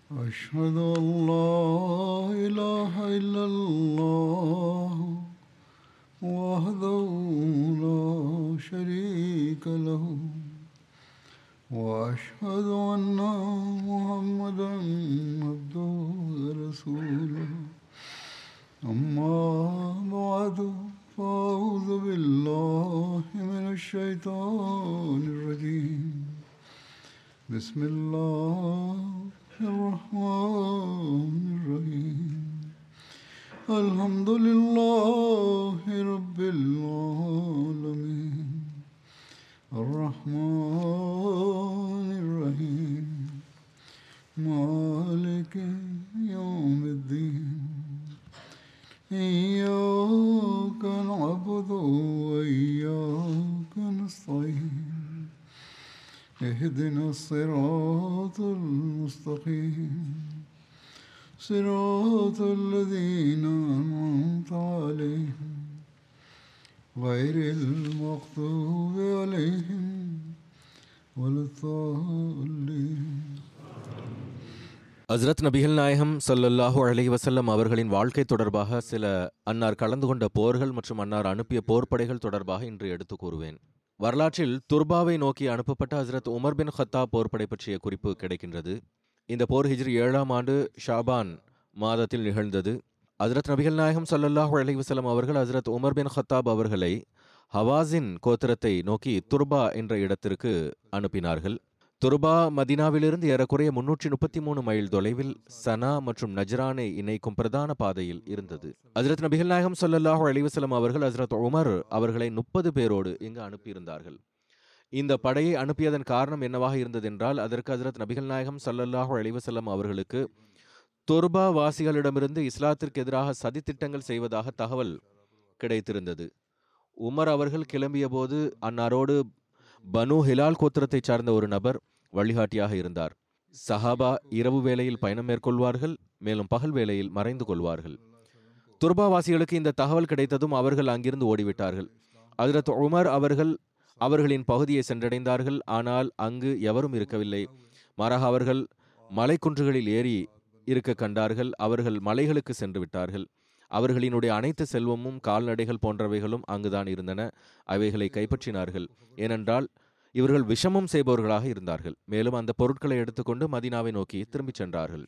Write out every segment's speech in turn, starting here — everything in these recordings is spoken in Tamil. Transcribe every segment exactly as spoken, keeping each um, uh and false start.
أشهد أن لا إله إلا الله وحده لا شريك له وأشهد أن محمدا عبده ورسوله أما بعد فأعوذ بالله من الشيطان الرجيم بسم الله الرحمن الرحيم الحمد لله رب العالمين الرحمن الرحيم مالك يوم الدين إياك نعبد وإياك نستعين اهدنا الصراط المستقيم صراط الذين أنعمت عليهم غير المغضوب عليهم ولا الضالين. ஹஸ்ரத் நபிகள் நாயகம் ஸல்லல்லாஹு அலைஹி வஸல்லம் அவர்களின் வாழ்க்கை தொடர்பாக சில அன்னார் கலந்து கொண்ட போர்கள் மற்றும் அன்னார் அனுப்பிய போர்ப்படைகள் தொடர்பாக இன்று எடுத்து கூறுவேன். வரலாற்றில் துர்பாவை நோக்கி அனுப்பப்பட்ட ஹஸ்ரத் உமர் பின் ஹத்தாப் போர்ப்படை பற்றிய குறிப்பு கிடைக்கின்றது. இந்த போர் ஹிஜ்ரி ஏழாம் ஆண்டு ஷாபான் மாதத்தில் நிகழ்ந்தது. ஹஸ்ரத் நபிகள் நாயகம் ஸல்லல்லாஹு அலைஹி வஸல்லம் அவர்கள் ஹஸ்ரத் உமர் பின் ஹத்தாப் அவர்களை ஹவாஸின் கோத்திரத்தை நோக்கி துர்பா என்ற இடத்திற்கு அனுப்பினார்கள். துர்பா மதினாவிலிருந்து ஏறக்குறைய முன்னூற்றி முப்பத்தி மூணு மைல் தொலைவில் சனா மற்றும் நஜ்ரானை இணைக்கும் பிரதான பாதையில் இருந்தது. ஹஸ்ரத் நபிகள் நாயகம் ஸல்லல்லாஹு அலைஹி வஸல்லம் அவர்கள் ஹஸ்ரத் உமர் அவர்களை முப்பது பேரோடு இங்கு அனுப்பியிருந்தார்கள். இந்த படையை அனுப்பியதன் காரணம் என்னவாக இருந்ததென்றால், அதற்கு ஹஸ்ரத் நபிகள் நாயகம் ஸல்லல்லாஹு அலைஹி வஸல்லம் அவர்களுக்கு துர்பா வாசிகளிடமிருந்து இஸ்லாத்திற்கு எதிராக சதித்திட்டங்கள் செய்வதாக தகவல் கிடைத்திருந்தது. உமர் அவர்கள் கிளம்பிய போது அன்னாரோடு பனு ஹிலால் கோத்திரத்தை சார்ந்த ஒரு நபர் வழிகாட்டியாக இருந்தார். சஹாபா இரவு வேளையில் பயணம் மேற்கொள்வார்கள், மேலும் பகல் வேளையில் மறைந்து கொள்வார்கள். துர்பாவாசிகளுக்கு இந்த தகவல் கிடைத்ததும் அவர்கள் அங்கிருந்து ஓடிவிட்டார்கள். ஹஜ்ரத் உமர் அவர்கள் அவர்களின் பகுதியை சென்றடைந்தார்கள். ஆனால் அங்கு எவரும் இருக்கவில்லை. மாறாக அவர்கள் மலைக்குன்றுகளில் ஏறி இருக்க கண்டார்கள். அவர்கள் மலைகளுக்கு சென்று விட்டார்கள். அவர்களினுடைய அனைத்து செல்வமும் கால்நடைகள் போன்றவைகளும் அங்குதான் இருந்தன. அவைகளை கைப்பற்றினார்கள். ஏனென்றால் இவர்கள் விஷமம் செய்பவர்களாக இருந்தார்கள். மேலும் அந்த பொருட்களை எடுத்துக்கொண்டு மதீனாவை நோக்கி திரும்பிச் சென்றார்கள்.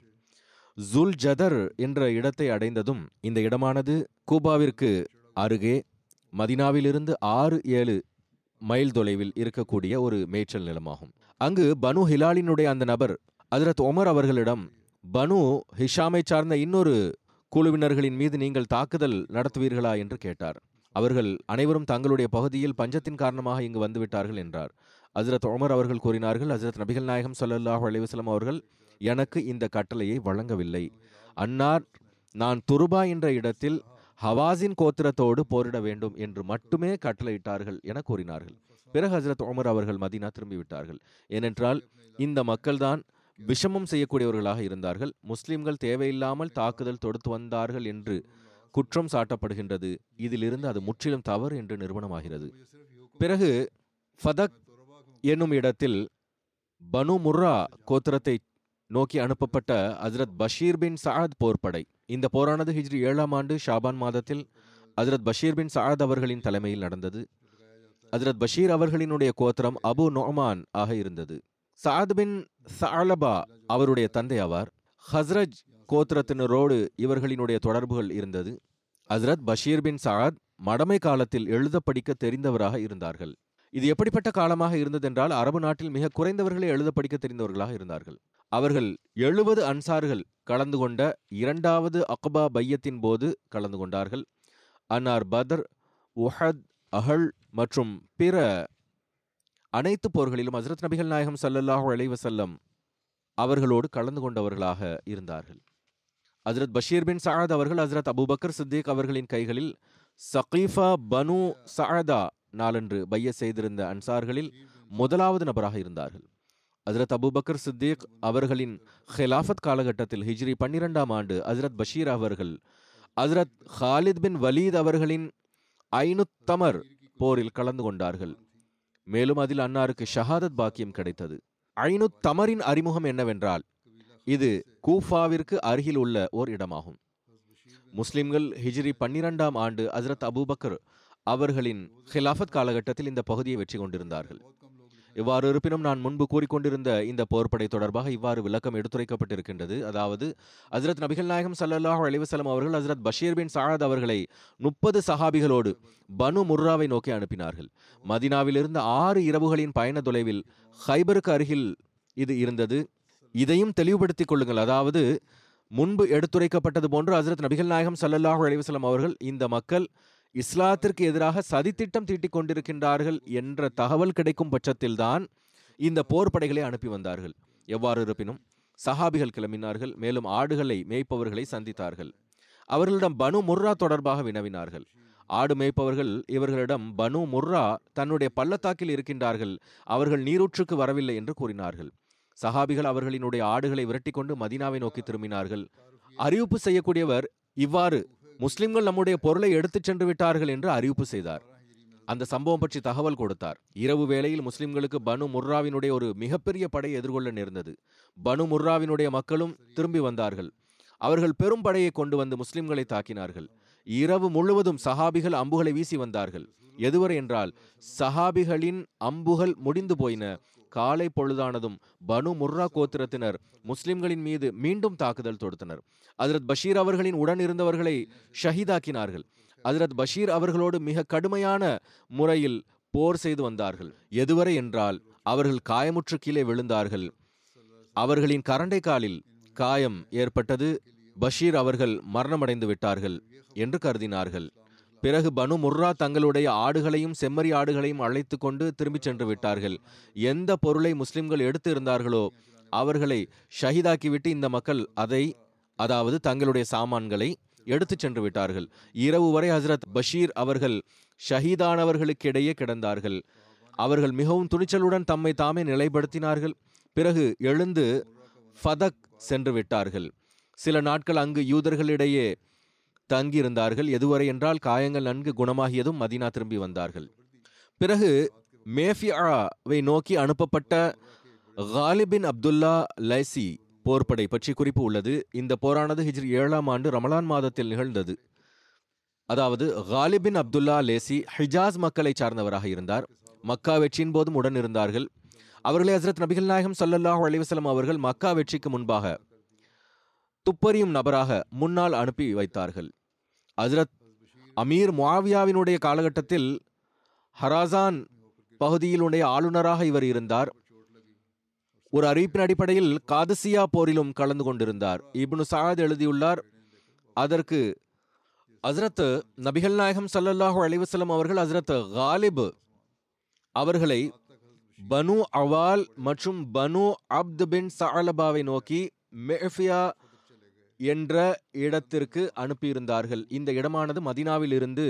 ஜுல் ஜதர் என்ற இடத்தை அடைந்ததும், இந்த இடமானது கூபாவிற்கு அருகே மதீனாவிலிருந்து ஆறு ஏழு மைல் தொலைவில் இருக்கக்கூடிய ஒரு மேய்ச்சல் நிலமாகும். அங்கு பனு ஹிலாலினுடைய அந்த நபர் ஹஜ்ரத் உமர் அவர்களிடம், பனு ஹிஷாமை சார்ந்த இன்னொரு குழுவினர்களின் மீது நீங்கள் தாக்குதல் நடத்துவீர்களா என்று கேட்டார். அவர்கள் அனைவரும் தங்களுடைய பகுதியில் பஞ்சத்தின் காரணமாக இங்கு வந்துவிட்டார்கள் என்றார். ஹஜ்ரத் உமர் அவர்கள் கூறினார்கள், ஹஜ்ரத் நபிகள் நாயகம் ஸல்லல்லாஹு அலைஹி வஸல்லம் அவர்கள் எனக்கு இந்த கட்டளையை வழங்கவில்லை. அன்னார் நான் துர்பா என்ற இடத்தில் ஹவாஸின் கோத்திரத்தோடு போரிட வேண்டும் என்று மட்டுமே கட்டளையிட்டார்கள் என கூறினார்கள். பிறகு ஹஜ்ரத் உமர் அவர்கள் மதீனா திரும்பிவிட்டார்கள். ஏனென்றால் இந்த மக்கள்தான் விஷமம் செய்யக்கூடியவர்களாக இருந்தார்கள். முஸ்லிம்கள் தேவையில்லாமல் தாக்குதல் தொடுத்து வந்தார்கள் என்று குற்றம் சாட்டப்படுகின்றது. இதிலிருந்து அது முற்றிலும் தவறு என்று நிரூபணமாகிறது. பிறகு ஃபதக் என்னும் இடத்தில் பனு முர்ரா கோத்திரத்தை நோக்கி அனுப்பப்பட்ட ஹஜ்ரத் பஷீர் பின் சஅத் போர்ப்படை. இந்த போரானது ஹிஜ்ரி ஏழாம் ஆண்டு ஷாபான் மாதத்தில் ஹஜ்ரத் பஷீர் பின் சஅத் அவர்களின் தலைமையில் நடந்தது. ஹஜ்ரத் பஷீர் அவர்களினுடைய கோத்திரம் அபு நொமான் ஆக இருந்தது. சஅத் பின் சஅலபா அவருடைய தந்தை ஆவார். ஹஸ்ரஜ் கோத்திரத்தினரோடு இவர்களினுடைய தொடர்புகள் இருந்தது. ஹஸ்ரத் பஷீர் பின் சஅத் மடமை காலத்தில் எழுத படிக்க தெரிந்தவராக இருந்தார்கள். இது எப்படிப்பட்ட காலமாக இருந்ததென்றால், அரபு நாட்டில் மிக குறைந்தவர்களே எழுத படிக்க தெரிந்தவர்களாக இருந்தார்கள். அவர்கள் எழுபது அன்சார்கள் கலந்து கொண்ட இரண்டாவது அக்பா பையத்தின் போது கலந்து கொண்டார்கள். அன்னார் பத்ர், உஹத், அஹல் மற்றும் பிற அனைத்து போர்களிலும் ஹஜ்ரத் நபிகள் நாயகம் ஸல்லல்லாஹு அலைஹி வஸல்லம் அவர்களோடு கலந்து கொண்டவர்களாக இருந்தார்கள். ஹஜ்ரத் பஷீர் பின் சஅத் அவர்கள் ஹஜ்ரத் அபூபக்கர் சித்திக் அவர்களின் கைகளில் சகீஃபா பனு சஅதா நாளன்று பைய செய்திருந்த அன்சார்களில் முதலாவது நபராக இருந்தார்கள். ஹஜ்ரத் அபூபக்கர் சித்திக் அவர்களின் ஹிலாஃபத் காலகட்டத்தில் ஹிஜ்ரி பன்னிரெண்டாம் ஆண்டு ஹஜ்ரத் பஷீர் அவர்கள் ஹஜ்ரத் ஹாலித் பின் வலீத் அவர்களின் ஐனுத்தமர் போரில் கலந்து கொண்டார்கள். மேலும் அதில் அன்னாருக்கு ஷஹாதத் பாக்கியம் கிடைத்தது. ஐனுத்தமரின் அறிமுகம் என்னவென்றால், இது கூஃபாவிற்கு அருகில் உள்ள ஓர் இடமாகும். முஸ்லிம்கள் ஹிஜ்ரி பன்னிரெண்டாம் ஆண்டு ஹஜ்ரத் அபூபக்கர் அவர்களின் ஹிலாஃபத் காலகட்டத்தில் இந்த பகுதியை வெற்றி கொண்டிருந்தார்கள். இவ்வாறு இருப்பினும் நான் முன்பு கூறிக்கொண்டிருந்த இந்த போர்ப்படை தொடர்பாக இவ்வாறு விளக்கம் எடுத்துரைக்கப்பட்டிருக்கின்றது. அதாவது ஹஜ்ரத் நபிகள் நாயகம் ஸல்லல்லாஹு அலைஹி வஸல்லம் அவர்கள் ஹஜ்ரத் பஷீர் பின் சஅத் அவர்களை முப்பது சஹாபிகளோடு பனு முர்ராவை நோக்கி அனுப்பினார்கள். மதீனாவிலிருந்து ஆறு இரவுகளின் பயண தொலைவில் ஹைபருக்கு அருகில் இது இருந்தது. இதையும் தெளிவுபடுத்திக் கொள்ளுங்கள். அதாவது முன்பு எடுத்துரைக்கப்பட்டது போன்று ஹஜ்ரத் நபிகள் நாயகம் ஸல்லல்லாஹு அலைஹி வஸல்லம் அவர்கள் இந்த மக்கள் இஸ்லாத்திற்கு எதிராக சதித்திட்டம் தீட்டிக் கொண்டிருக்கின்றார்கள் என்ற தகவல் கிடைக்கும் பட்சத்தில்தான் இந்த போர் படைகளை அனுப்பி வந்தார்கள். எவ்வாறு இருப்பினும் சஹாபிகள் கிளம்பினார்கள். மேலும் ஆடுகளை மேய்ப்பவர்களை சந்தித்தார்கள். அவர்களிடம் பனு முர்ரா தொடர்பாக வினவினார்கள். ஆடு மேய்ப்பவர்கள் இவர்களிடம் பனு முர்ரா தன்னுடைய பள்ளத்தாக்கில் இருக்கின்றார்கள், அவர்கள் நீரூற்றுக்கு வரவில்லை என்று கூறினார்கள். சஹாபிகள் அவர்களினுடைய ஆடுகளை விரட்டி கொண்டு மதீனாவை நோக்கி திரும்பினார்கள். அறிவிப்பு செய்யக்கூடியவர் இவ்வாறு முஸ்லிம்கள் நம்முடைய பொருளை எடுத்துச் சென்று விட்டார்கள் என்று அறிவிப்பு செய்தார். அந்த சம்பவம் பற்றி தகவல் கொடுத்தார். இரவு வேளையில் முஸ்லிம்களுக்கு பனு முர்ராவினுடைய ஒரு மிகப்பெரிய படையை எதிர்கொள்ள நேர்ந்தது. பனு முர்ராவினுடைய மக்களும் திரும்பி வந்தார்கள். அவர்கள் பெரும் படையை கொண்டு வந்து முஸ்லிம்களை தாக்கினார்கள். இரவு முழுவதும் சஹாபிகள் அம்புகளை வீசி வந்தார்கள். எதுவரை என்றால் சஹாபிகளின் அம்புகள் முடிந்து போயின. காலை பொழுதானதும் பனு முர்ரா கோத்திரத்தினர் முஸ்லிம்களின் மீது மீண்டும் தாக்குதல் தொடுத்தனர். ஹஜ்ரத் பஷீர் அவர்களின் உடன் இருந்தவர்களை ஷஹீதாக்கினார்கள். ஹஜ்ரத் பஷீர் அவர்களோடு மிக கடுமையான முறையில் போர் செய்து வந்தார்கள். எதுவரை என்றால் அவர்கள் காயமுற்று கீழே விழுந்தார்கள். அவர்களின் கரண்டை காலில் காயம் ஏற்பட்டது. பஷீர் அவர்கள் மரணமடைந்து விட்டார்கள் என்று கருதினார்கள். பிறகு பனு முர்ரா தங்களுடைய ஆடுகளையும் செம்மறி ஆடுகளையும் அழைத்து கொண்டு திரும்பி சென்று விட்டார்கள். எந்த பொருளை முஸ்லிம்கள் எடுத்து இருந்தார்களோ அவர்களை ஷஹீதாக்கிவிட்டு இந்த மக்கள் அதை, அதாவது தங்களுடைய சாமான்களை எடுத்து சென்று விட்டார்கள். இரவு வரை ஹஜ்ரத் பஷீர் அவர்கள் ஷஹீதானவர்களுக்கிடையே கிடந்தார்கள். அவர்கள் மிகவும் துணிச்சலுடன் தம்மை தாமே நிலைப்படுத்தினார்கள். பிறகு எழுந்து ஃபதக் சென்று விட்டார்கள். சில நாட்கள் அங்கு யூதர்களிடையே தங்கியிருந்தார்கள். எதுவரை என்றால் காயங்கள் நன்கு குணமாகியதும் மதீனா திரும்பி வந்தார்கள். பிறகு மேஃபியாவை நோக்கி அனுப்பப்பட்ட காலிப் பின் அப்துல்லா லைசி போர்ப்படை பற்றி குறிப்பு உள்ளது. இந்த போரானது ஹிஜ்ரி ஏழாம் ஆண்டு ரமலான் மாதத்தில் நிகழ்ந்தது. அதாவது Ghalib bin Abdullah Laythi Hijaz மக்களை சார்ந்தவராக இருந்தார். மக்கா வெற்றியின் போதும் உடன் இருந்தார்கள். அவர்களை ஹஜ்ரத் நபிகள் நாயகம் ஸல்லல்லாஹு அலைஹி வஸல்லம் அவர்கள் மக்கா வெற்றிக்கு முன்பாக துப்பறியும் நபராக முன்னால் அனுப்பி வைத்தார்கள். ஹஜ்ரத் அமீர் முஆவியாவினுடைய காலகட்டத்தில் ஹராசான் பகுதியிலுடைய ஆளுநராக இவர் இருந்தார். ஒரு அறிவிப்பின் அடிப்படையில் காதசியா போரிலும் கலந்து கொண்டிருந்தார். இப்னு சஅத் எழுதியுள்ளார், அதற்கு ஹஜ்ரத் நபிகள் நாயகம் ஸல்லல்லாஹு அலைஹி வஸல்லம் அவர்கள் ஹஜ்ரத் காலிப் அவர்களை பனு அவால் மற்றும் பனு அப்த் பின் சஅலபாவை நோக்கி மேஃபியா என்ற இடத்திற்கு அனுப்பியிருந்தார்கள். இந்த இடமானது மதீனாவில் இருந்து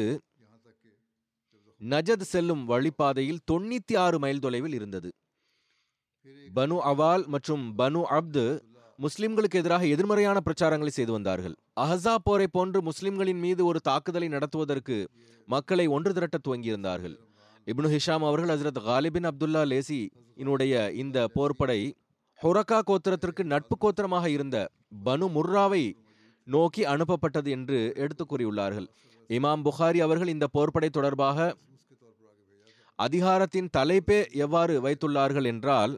நஜத் செல்லும் வழிபாதையில் தொண்ணூத்தி ஆறு மைல் தொலைவில் இருந்தது. பனு அவால் மற்றும் பனு அப்து முஸ்லிம்களுக்கு எதிராக எதிர்மறையான பிரச்சாரங்களை செய்து வந்தார்கள். அஹஸா போரை போன்று முஸ்லிம்களின் மீது ஒரு தாக்குதலை நடத்துவதற்கு மக்களை ஒன்று திரட்ட துவங்கியிருந்தார்கள். இப்னு ஹிஷாம் அவர்கள் ஹஜ்ரத் காலிப் பின் அப்துல்லா லேசி இனுடைய இந்த போர்ப்படை ஹுரகா கோத்திரத்திற்கு நட்பு கோத்திரமாக இருந்த பனு முர்ராவை நோக்கி அனுப்பப்பட்டது என்று எடுத்து கூறியுள்ளார்கள். இமாம் புகாரி அவர்கள் இந்த போர்ப்படை தொடர்பாக அதிகாரத்தின் தலைப்பே எவ்வாறு வைத்துள்ளார்கள் என்றால்,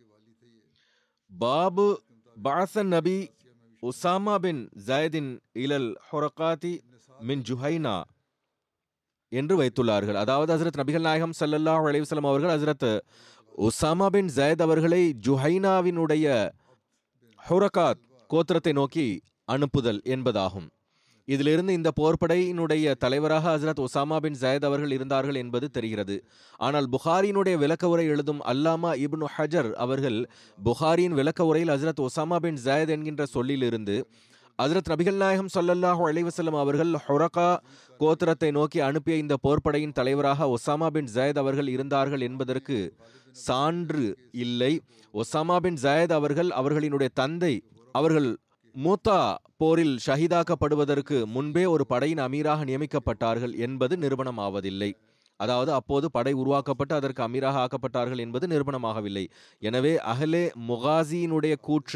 பாபு பாசன் நபி உசாமா பின் ஜயதின் இலல் ஹுரகாதி மின் ஜுஹைனா என்று வைத்துள்ளார்கள். அதாவது ஹஜ்ரத் நபிகள் நாயகம் ஸல்லல்லாஹு அலைஹி வஸல்லம் அவர்கள் ஹஜ்ரத் உசாமா பின் ஜயத் அவர்களை ஜுஹைனாவினுடைய ஹுரகாத் கோத்திரத்தை நோக்கி அனுப்புதல் என்பதாகும். இதிலிருந்து இந்த போர்ப்படையினுடைய தலைவராக ஹஜ்ரத் உசாமா பின் ஜயத் அவர்கள் இருந்தார்கள் என்பது தெரிகிறது. ஆனால் புகாரியினுடைய விளக்க உரை எழுதும் அல்லாமா இப்னு ஹஜர் அவர்கள் புகாரியின் விளக்க உரையில் ஹஜ்ரத் உசாமா பின் ஜயத் என்கின்ற சொல்லிலிருந்து ஹஜ்ரத் நபிகள் நாயகம் ஸல்லல்லாஹு அலைஹி வஸல்லம் அவர்கள் ஹுரகா கோத்திரத்தை நோக்கி அனுப்பிய இந்த போர்ப்படையின் தலைவராக ஒசாமா பின் ஜயத் அவர்கள் இருந்தார்கள் என்பதற்கு சான்று இல்லை. ஒசாமா பின் ஜயத் அவர்கள் அவர்களினுடைய தந்தை அவர்கள் மூத்தா போரில் ஷஹீதாக்கப்படுவதற்கு முன்பே ஒரு படையின் அமீராக நியமிக்கப்பட்டார்கள் என்பது நிரூபணம் ஆவதில்லை. அதாவது அப்போது படை உருவாக்கப்பட்டு அதற்கு அமீராக ஆக்கப்பட்டார்கள் என்பது நிரூபணமாகவில்லை. எனவே அஹ்லே முகாசியினுடைய கூற்று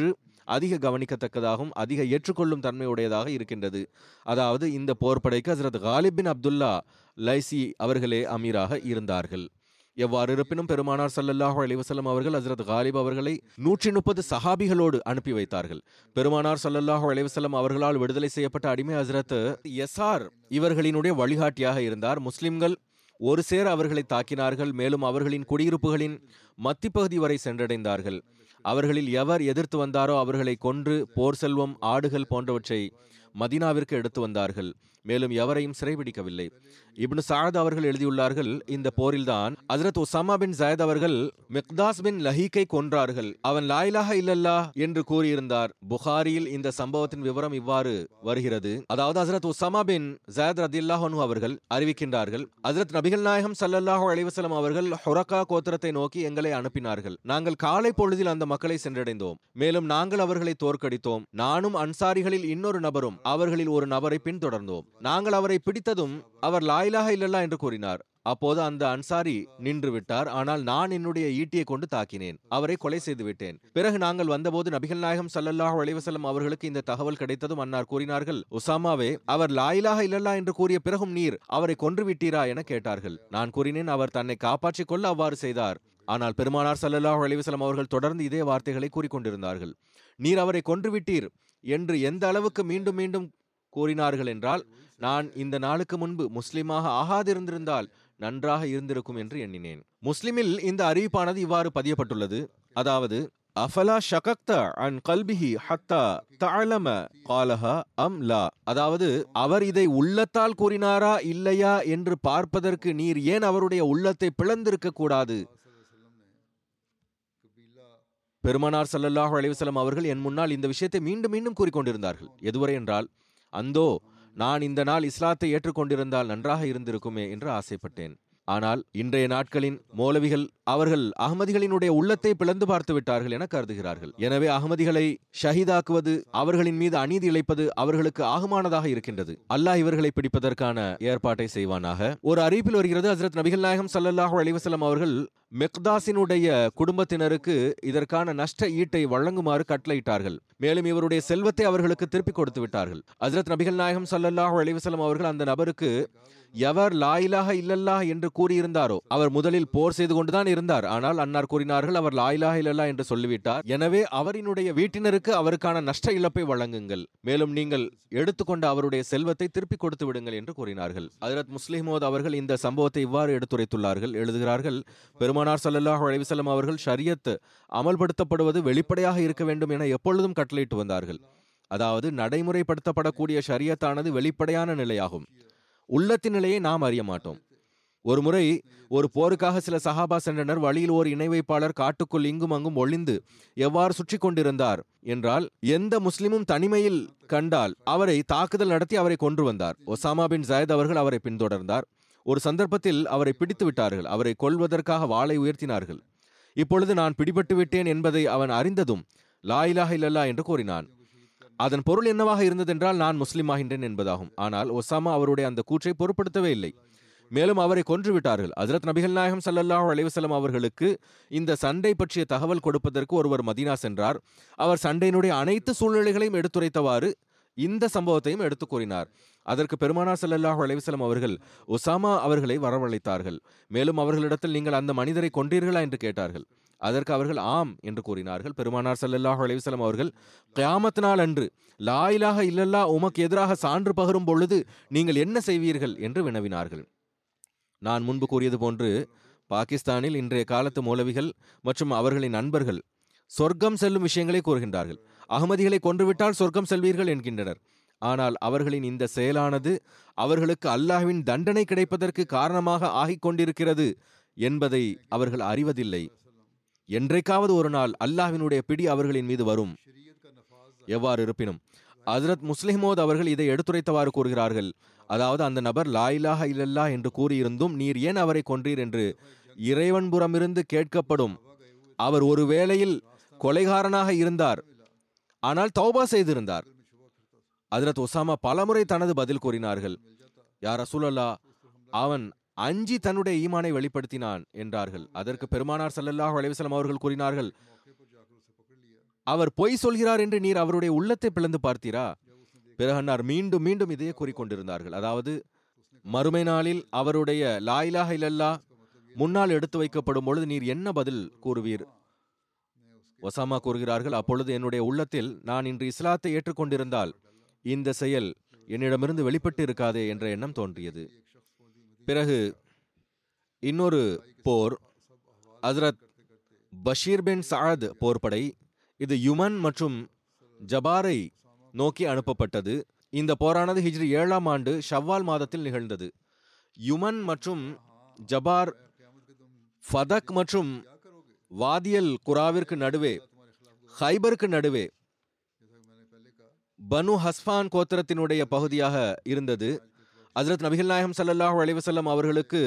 அதிக கவனிக்கத்தக்கதாகவும் அதிக ஏற்றுக்கொள்ளும் தன்மையுடையதாக இருக்கின்றது. அதாவது இந்த போர்படைக்கு ஹஸ்ரத் காலிப் பின் அப்துல்லா லைசி அவர்களே அமீராக இருந்தார்கள். எவ்வாறு இருப்பினும் பெருமானார் ஸல்லல்லாஹு அலைஹி வஸல்லம் அவர்கள் ஹஸ்ரத் காலிப் அவர்களை நூற்றி முப்பது சஹாபிகளோடு அனுப்பி வைத்தார்கள். பெருமானார் ஸல்லல்லாஹு அலைஹி வஸல்லம் அவர்களால் விடுதலை செய்யப்பட்ட அடிமை ஹஸ்ரத் யசார் இவர்களினுடைய வழிகாட்டியாக இருந்தார். முஸ்லிம்கள் ஒரு சேர அவர்களை தாக்கினார்கள். மேலும் அவர்களின் குடியிருப்புகளின் மத்திப்பகுதி வரை சென்றடைந்தார்கள். அவர்களில் எவர் எதிர்த்து வந்தாரோ அவர்களை கொன்று போர் செல்வம், ஆடுகள் போன்றவற்றை மதீனாவிற்கு எடுத்து வந்தார்கள். மேலும் எவரையும் சிறைபிடிக்கவில்லை. இப்னு சாத் அவர்கள் எழுதியுள்ளார்கள், இந்த போரில்தான் ஹஜ்ரத் உசாமா பின் ஜயத் அவர்கள் மிக்தாஸ் பின் லஹீக்கை கொன்றார்கள். அவன் லா இலாஹா இல்லல்லாஹ் என்று கூறியிருந்தார். புகாரியில் இந்த சம்பவத்தின் விவரம் இவ்வாறு வருகிறது. அதாவது ஹஜ்ரத் உசாமா பின் ஜயத் ரதியல்லாஹு அன்ஹு அவர்கள் அறிவிக்கின்றார்கள், ஹஜ்ரத் நபிகள் நாயகம் ஸல்லல்லாஹு அலைஹி வஸல்லம் அவர்கள் ஹுரகா கோத்திரத்தை நோக்கி எங்களை அனுப்பினார்கள். நாங்கள் காலை பொழுதில் அந்த மக்களை சென்றடைந்தோம். மேலும் நாங்கள் அவர்களை தோற்கடித்தோம். நானும் அன்சாரிகளில் இன்னொரு நபரும் அவர்களில் ஒரு நபரை பின்தொடர்ந்தோம். நாங்கள் அவரை பிடித்ததும் அவர் லா இலாஹா இல்லல்லாஹ் என்று கூறினார். அப்போது அந்த அன்சாரி நின்று விட்டார். ஆனால் நான் என்னுடைய ஈட்டியை கொண்டு தாக்கினேன். அவரை கொலை செய்து விட்டேன். பிறகு நாங்கள் வந்தபோது நபிகள் நாயகம் ஸல்லல்லாஹு அலைஹி வஸல்லம் அவர்களுக்கு இந்த தகவல் கிடைத்ததும் அன்னார் கூறினார்கள், உசாமாவே, அவர் லா இலாஹா இல்லல்லாஹ் என்று கூறிய பிறகும் நீர் அவரை கொன்று விட்டீரா என கேட்டார்கள். நான் கூறினேன், அவர் தன்னை காப்பாற்றிக் கொள்ள அவ்வாறு செய்தார். ஆனால் பெருமானார் ஸல்லல்லாஹு அலைஹி வஸல்லம் அவர்கள் தொடர்ந்து இதே வார்த்தைகளை கூறிக்கொண்டிருந்தார்கள். நீர் அவரை கொன்று விட்டீர் என்று எந்த அளவுக்கு மீண்டும் மீண்டும் கூறினார்கள் என்றால், நான் இந்த நாளுக்கு முன்பு முஸ்லிமாக ஆகாதிருந்திருந்தால் நன்றாக இருந்திருக்கும் என்று எண்ணினேன். முஸ்லிமில் இந்த அறிவிப்பானது இவ்வாறு பதியப்பட்டுள்ளது. அதாவது, அஃபலா ஷகக்த அன் கல்பிஹி ஹத்தா தஅலம காலஹா அம் லா. அதாவது, அவர் இதை உள்ளத்தால் கூறினாரா இல்லையா என்று பார்ப்பதற்கு நீர் ஏன் அவருடைய உள்ளத்தை பிளந்திருக்க கூடாது? பெருமானார் ஸல்லல்லாஹு அலைஹி வஸல்லம் அவர்கள் என் முன்னால் இந்த விஷயத்தை மீண்டும் மீண்டும் கூறிக்கொண்டிருந்தார்கள். எதுவரை என்றால், அந்தோ நான் இந்த நாள் இஸ்லாத்தை ஏற்றுக்கொண்டிருந்தால் நன்றாக இருந்திருக்குமே என்று ஆசைப்பட்டேன். ஆனால் இன்றைய நாட்களின் மௌலவிகள் அவர்கள் அஹ்மதிகளினுடைய உள்ளத்தை பிளந்து பார்த்து விட்டார்கள் என கருதுகிறார்கள். எனவே அஹ்மதிகளை ஷஹீதாக்குவது, அவர்களின் மீது அநீதி இழைப்பது அவர்களுக்கு ஆகுமானதாக இருக்கின்றது. அல்லாஹ் இவர்களை பிடிப்பதற்கான ஏற்பாட்டை செய்வானாக. ஒரு அறிவிப்பில் வருகிறது, ஹஜ்ரத் நபிகள் நாயகம் ஸல்லல்லாஹு அலைஹி வஸல்லம் அவர்கள் மிக்தாஸினுடைய குடும்பத்தினருக்கு இதற்கான நஷ்ட ஈட்டை வழங்குமாறு கட்டளையிட்டார்கள். மேலும் இவருடைய செல்வத்தை அவர்களுக்கு திருப்பிக் கொடுத்து விட்டார்கள். ஹஜ்ரத் நபிகள் நாயகம் ஸல்லல்லாஹு அலைஹி வஸல்லம் அவர்கள் அந்த நபருக்கு எவர் லா இலாஹா இல்லல்லாஹ் என்று கூறியிருந்தாரோ அவர் முதலில் போர் செய்து கொண்டுதான் இருந்தார். ஆனால் அன்னார் கூறினார்கள், அவர் லா இலாஹா இல்லல்லாஹ் என்று சொல்லிவிட்டார். எனவே அவரினுடைய வீட்டினருக்கு அவருக்கான நஷ்ட இழப்பை வழங்குங்கள். மேலும் நீங்கள் எடுத்துக்கொண்ட அவருடைய செல்வத்தை திருப்பிக் கொடுத்து விடுங்கள் என்று கூறினார்கள். ஹஜ்ரத் முஸ்லிமோத் அவர்கள் இந்த சம்பவத்தை இவ்வாறு எடுத்துரைத்துள்ளார்கள். எழுதுகிறார்கள், பெருமானார் ஸல்லல்லாஹு அலைஹி வஸல்லம் அவர்கள் ஷரியத் அமல்படுத்தப்படுவது வெளிப்படையாக இருக்க வேண்டும் என எப்பொழுதும் கட்டளையிட்டு வந்தார்கள். அதாவது நடைமுறைப்படுத்தப்படக்கூடிய ஷரியத்தானது வெளிப்படையான நிலையாகும். உள்ளத்தின் நிலையை நாம் அறிய மாட்டோம். ஒரு முறை ஒரு போருக்காக சில சஹாபா சென்றனர். வழியில் ஓர் இணை வைப்பாளர் காட்டுக்குள் இங்கும் அங்கும் ஒளிந்து எவ்வாறு சுற்றி கொண்டிருந்தார் என்றால், எந்த முஸ்லிமும் தனிமையில் கண்டால் அவரை தாக்குதல் நடத்தி அவரை கொன்று வந்தார். ஒசாமா பின் ஜயத் அவர்கள் அவரை பின்தொடர்ந்தார். ஒரு சந்தர்ப்பத்தில் அவரை பிடித்து விட்டார்கள். அவரை கொல்வதற்காக வாளை உயர்த்தினார்கள். இப்பொழுது நான் பிடிபட்டு விட்டேன் என்பதை அவன் அறிந்ததும் லா இலாஹா இல்லல்லாஹ் என்று கூறினான். அதன் பொருள் என்னவாக இருந்ததென்றால், நான் முஸ்லிம் ஆகின்றேன் என்பதாகும். ஆனால் ஒசாமா அவருடைய அந்த கூற்றை பொருட்படுத்தவே இல்லை. மேலும் அவரை கொன்று விட்டார்கள். ஹஜ்ரத் நபிகள் நாயகம் ஸல்லல்லாஹு அலைஹி வஸல்லம் அவர்களுக்கு இந்த சண்டை பற்றிய தகவல் கொடுப்பதற்கு ஒருவர் மதீனா சென்றார். அவர் சண்டையினுடைய அனைத்து சூழ்நிலைகளையும் எடுத்துரைத்தவாறு இந்த சம்பவத்தையும் எடுத்து கூறினார். அதற்கு பெருமானார் ஸல்லல்லாஹு அலைஹி வஸல்லம் அவர்கள் ஒசாமா அவர்களை வரவழைத்தார்கள். மேலும் அவர்களிடத்தில், நீங்கள் அந்த மனிதரை கொன்றீர்களா என்று கேட்டார்கள். அதற்கு அவர்கள் ஆம் என்று கூறினார்கள். பெருமானார் ஸல்லல்லாஹு அலைஹி வஸல்லம் அவர்கள், கியாமத் நாள் அன்று லா இலாஹா இல்லல்லாஹ் உமக்கு எதிராக சான்று பகரும் பொழுது நீங்கள் என்ன செய்வீர்கள் என்று வினவினார்கள். நான் முன்பு கூறியது போன்று, பாகிஸ்தானில் இன்றைய காலத்து மௌலவிகள் மற்றும் அவர்களின் நண்பர்கள் சொர்க்கம் செல்லும் விஷயங்களை கூறுகின்றார்கள். அகமதிகளை கொன்றுவிட்டால் சொர்க்கம் செல்வீர்கள் என்கின்றனர். ஆனால் அவர்களின் இந்த செயலானது அவர்களுக்கு அல்லாஹ்வின் தண்டனை கிடைப்பதற்கு காரணமாக ஆகிக் கொண்டிருக்கிறது என்பதை அவர்கள் அறிவதில்லை. என்றைக்காவது ஒரு நாள் அல்லாஹ்வினுடைய பிடி அவர்களின் மீது வரும். எவ்வாறு இருப்பினும் ஹஜ்ரத் முஸ்லிமோத் அவர்கள் இதை எடுத்துரைத்தவாறு கூறுகிறார்கள். அதாவது, அந்த நபர் லா இலாஹா இல்லல்லாஹ் என்று கூறியிருந்தும் நீர் ஏன் அவரை கொன்றீர் என்று இறைவன்புறமிருந்து கேட்கப்படும். அவர் ஒரு வேளையில் கொலைகாரனாக இருந்தார், ஆனால் தௌபா செய்திருந்தார். ஹஜ்ரத் உசாமா பலமுறை தனது பதில் கூறினார்கள், யா ரசூலல்லாஹ், அவன் அஞ்சி தன்னுடைய ஈமானை வெளிப்படுத்தினான் என்றார்கள். அதற்கு பெருமானார் ஸல்லல்லாஹு அலைஹி வஸல்லம் அவர்கள் கூறினார்கள், அவர் பொய் சொல்கிறார் என்று நீர் அவருடைய உள்ளத்தை பிளந்து பார்த்தீரா? பிறகு அன்னார் மீண்டும் மீண்டும் இதையே கூறிக்கொண்டிருந்தார்கள். அதாவது மறுமை நாளில் அவருடைய லா இலாஹ இல்லல்லாஹ் முன்னால் எடுத்து வைக்கப்படும் பொழுது நீர் என்ன பதில் கூறுவீர்? ஒசாமா கூறுகிறார்கள், அப்பொழுது என்னுடைய உள்ளத்தில் நான் இன்று இஸ்லாத்தை ஏற்றுக்கொண்டிருந்தால் இந்த செயல் என்னிடமிருந்து வெளிப்பட்டு இருக்காதே என்ற எண்ணம் தோன்றியது. பிறகு இன்னொரு போர், ஹஸ்ரத் பஷீர் பின் சஅத் போர்படை, இது யுமன் மற்றும் ஜபாரை நோக்கி அனுப்பப்பட்டது. இந்த போரானது ஹிஜ்ரி ஏழாம் ஆண்டு ஷவ்வால் மாதத்தில் நிகழ்ந்தது. யுமன் மற்றும் ஜபார் ஃபதக் மற்றும் வாதியல் குராவிற்கு நடுவே, ஹைபருக்கு நடுவே பனு ஹஸ்ஃபான் கோத்திரத்தினுடைய பகுதியாக இருந்தது. ஹஜ்ரத் நபிகள் நாயகம் ஸல்லல்லாஹு அலைஹி வஸல்லம் அவர்களுக்கு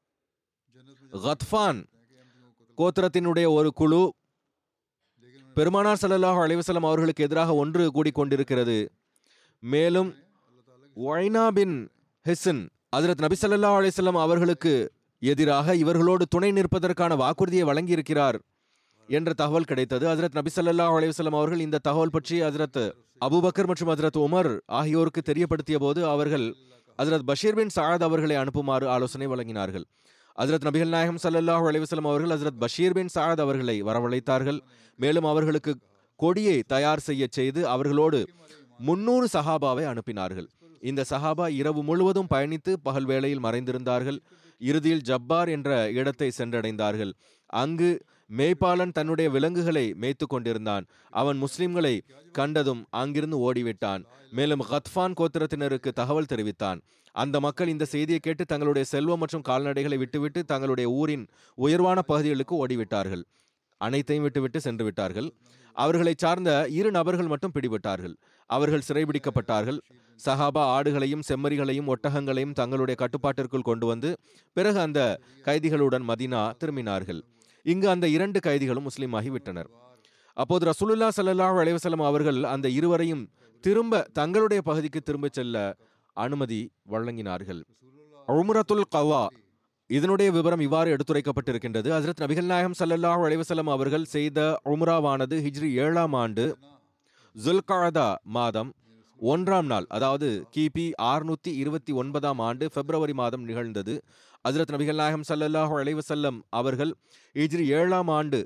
கத்ஃபான் கோத்திரத்தினுடைய ஒரு குழு பெருமானார் ஸல்லல்லாஹு அலைஹி வஸல்லம் அவர்களுக்கு எதிராக ஒன்று கூடிக்கொண்டிருக்கிறது. மேலும் ஒய்னா பின் ஹிஸ்ன் ஹஜ்ரத் நபி ஸல்லல்லாஹு அலைஹி வஸல்லம் அவர்களுக்கு எதிராக இவர்களோடு துணை நிற்பதற்கான வாக்குறுதியை வழங்கியிருக்கிறார் என்ற தகவல் கிடைத்தது. ஹஜ்ரத் நபி ஸல்லல்லாஹு அலைஹி வஸல்லம் அவர்கள் இந்த தகவல் பற்றி ஹஜ்ரத் அபூபக்கர் மற்றும் ஹஜ்ரத் உமர் ஆகியோருக்கு தெரியப்படுத்திய போது அவர்கள் ஹஜ்ரத் பஷீர் பின் சஅத் அவர்களை அனுப்புமாறு ஆலோசனை வழங்கினார்கள். ஹஜ்ரத் நபிகள் நாயகம் ஸல்லல்லாஹு அலைஹி வஸல்லம் அவர்கள் ஹஜ்ரத் பஷீர் பின் சஅத் அவர்களை வரவழைத்தார்கள். மேலும் அவர்களுக்கு கொடியை தயார் செய்ய செய்து அவர்களோடு முன்னூறு சஹாபாவை அனுப்பினார்கள். இந்த சஹாபா இரவு முழுவதும் பயணித்து பகல் வேளையில் மறைந்திருந்தார்கள். இறுதியில் ஜப்பார் என்ற இடத்தை சென்றடைந்தார்கள். அங்கு மேய்ப்பாளன் தன்னுடைய விலங்குகளை மேய்த்து கொண்டிருந்தான். அவன் முஸ்லிம்களை கண்டதும் அங்கிருந்து ஓடிவிட்டான். மேலும் கத்ஃபான் கோத்திரத்தினருக்கு தகவல் தெரிவித்தான். அந்த மக்கள் இந்த செய்தியை கேட்டு தங்களுடைய செல்வம் மற்றும் கால்நடைகளை விட்டுவிட்டு தங்களுடைய ஊரின் உயர்வான பகுதிகளுக்கு ஓடிவிட்டார்கள். அனைத்தையும் விட்டுவிட்டு சென்று விட்டார்கள். அவர்களை சார்ந்த இரு நபர்கள் மட்டும் பிடிபட்டார்கள். அவர்கள் சிறைபிடிக்கப்பட்டார்கள். சஹாபா ஆடுகளையும் செம்மறிகளையும் ஒட்டகங்களையும் தங்களுடைய கட்டுப்பாட்டிற்குள் கொண்டு வந்து பிறகு அந்த கைதிகளுடன் மதீனா திரும்பினார்கள். இங்கு அந்த இரண்டு கைதிகளும் முஸ்லீமாகி விட்டனர். அப்போது ரசூலுல்லாஹ் ஸல்லல்லாஹு அலைஹி வஸல்லம் அவர்கள் அந்த இருவரையும் திரும்ப தங்களுடைய பகுதிக்கு திரும்ப செல்ல அனுமதி வழங்கினார்கள். உம்ரத்துல் கவா, இதனுடைய விவரம் இவ்வாறு எடுத்துரைக்கப்பட்டிருக்கின்றது. ஹஜ்ரத் நபிகள் நாயகம் ஸல்லல்லாஹு அலைஹி வஸல்லம் அவர்கள் செய்த உம்ராவானது ஹிஜ்ரி ஏழாம் ஆண்டு ஜுல்கஅதா மாதம் ஒன்றாம் நாள், அதாவது கிபி அறுநூத்தி இருபத்தி ஒன்பதாம் ஆண்டு பிப்ரவரி மாதம் நிகழ்ந்தது. ஹஜ்ரத் நபிகள் நாயகம் ஸல்லல்லாஹு அலைஹி வஸல்லம் அவர்கள் ஹிஜ்ரி ஏழாம் ஆண்டு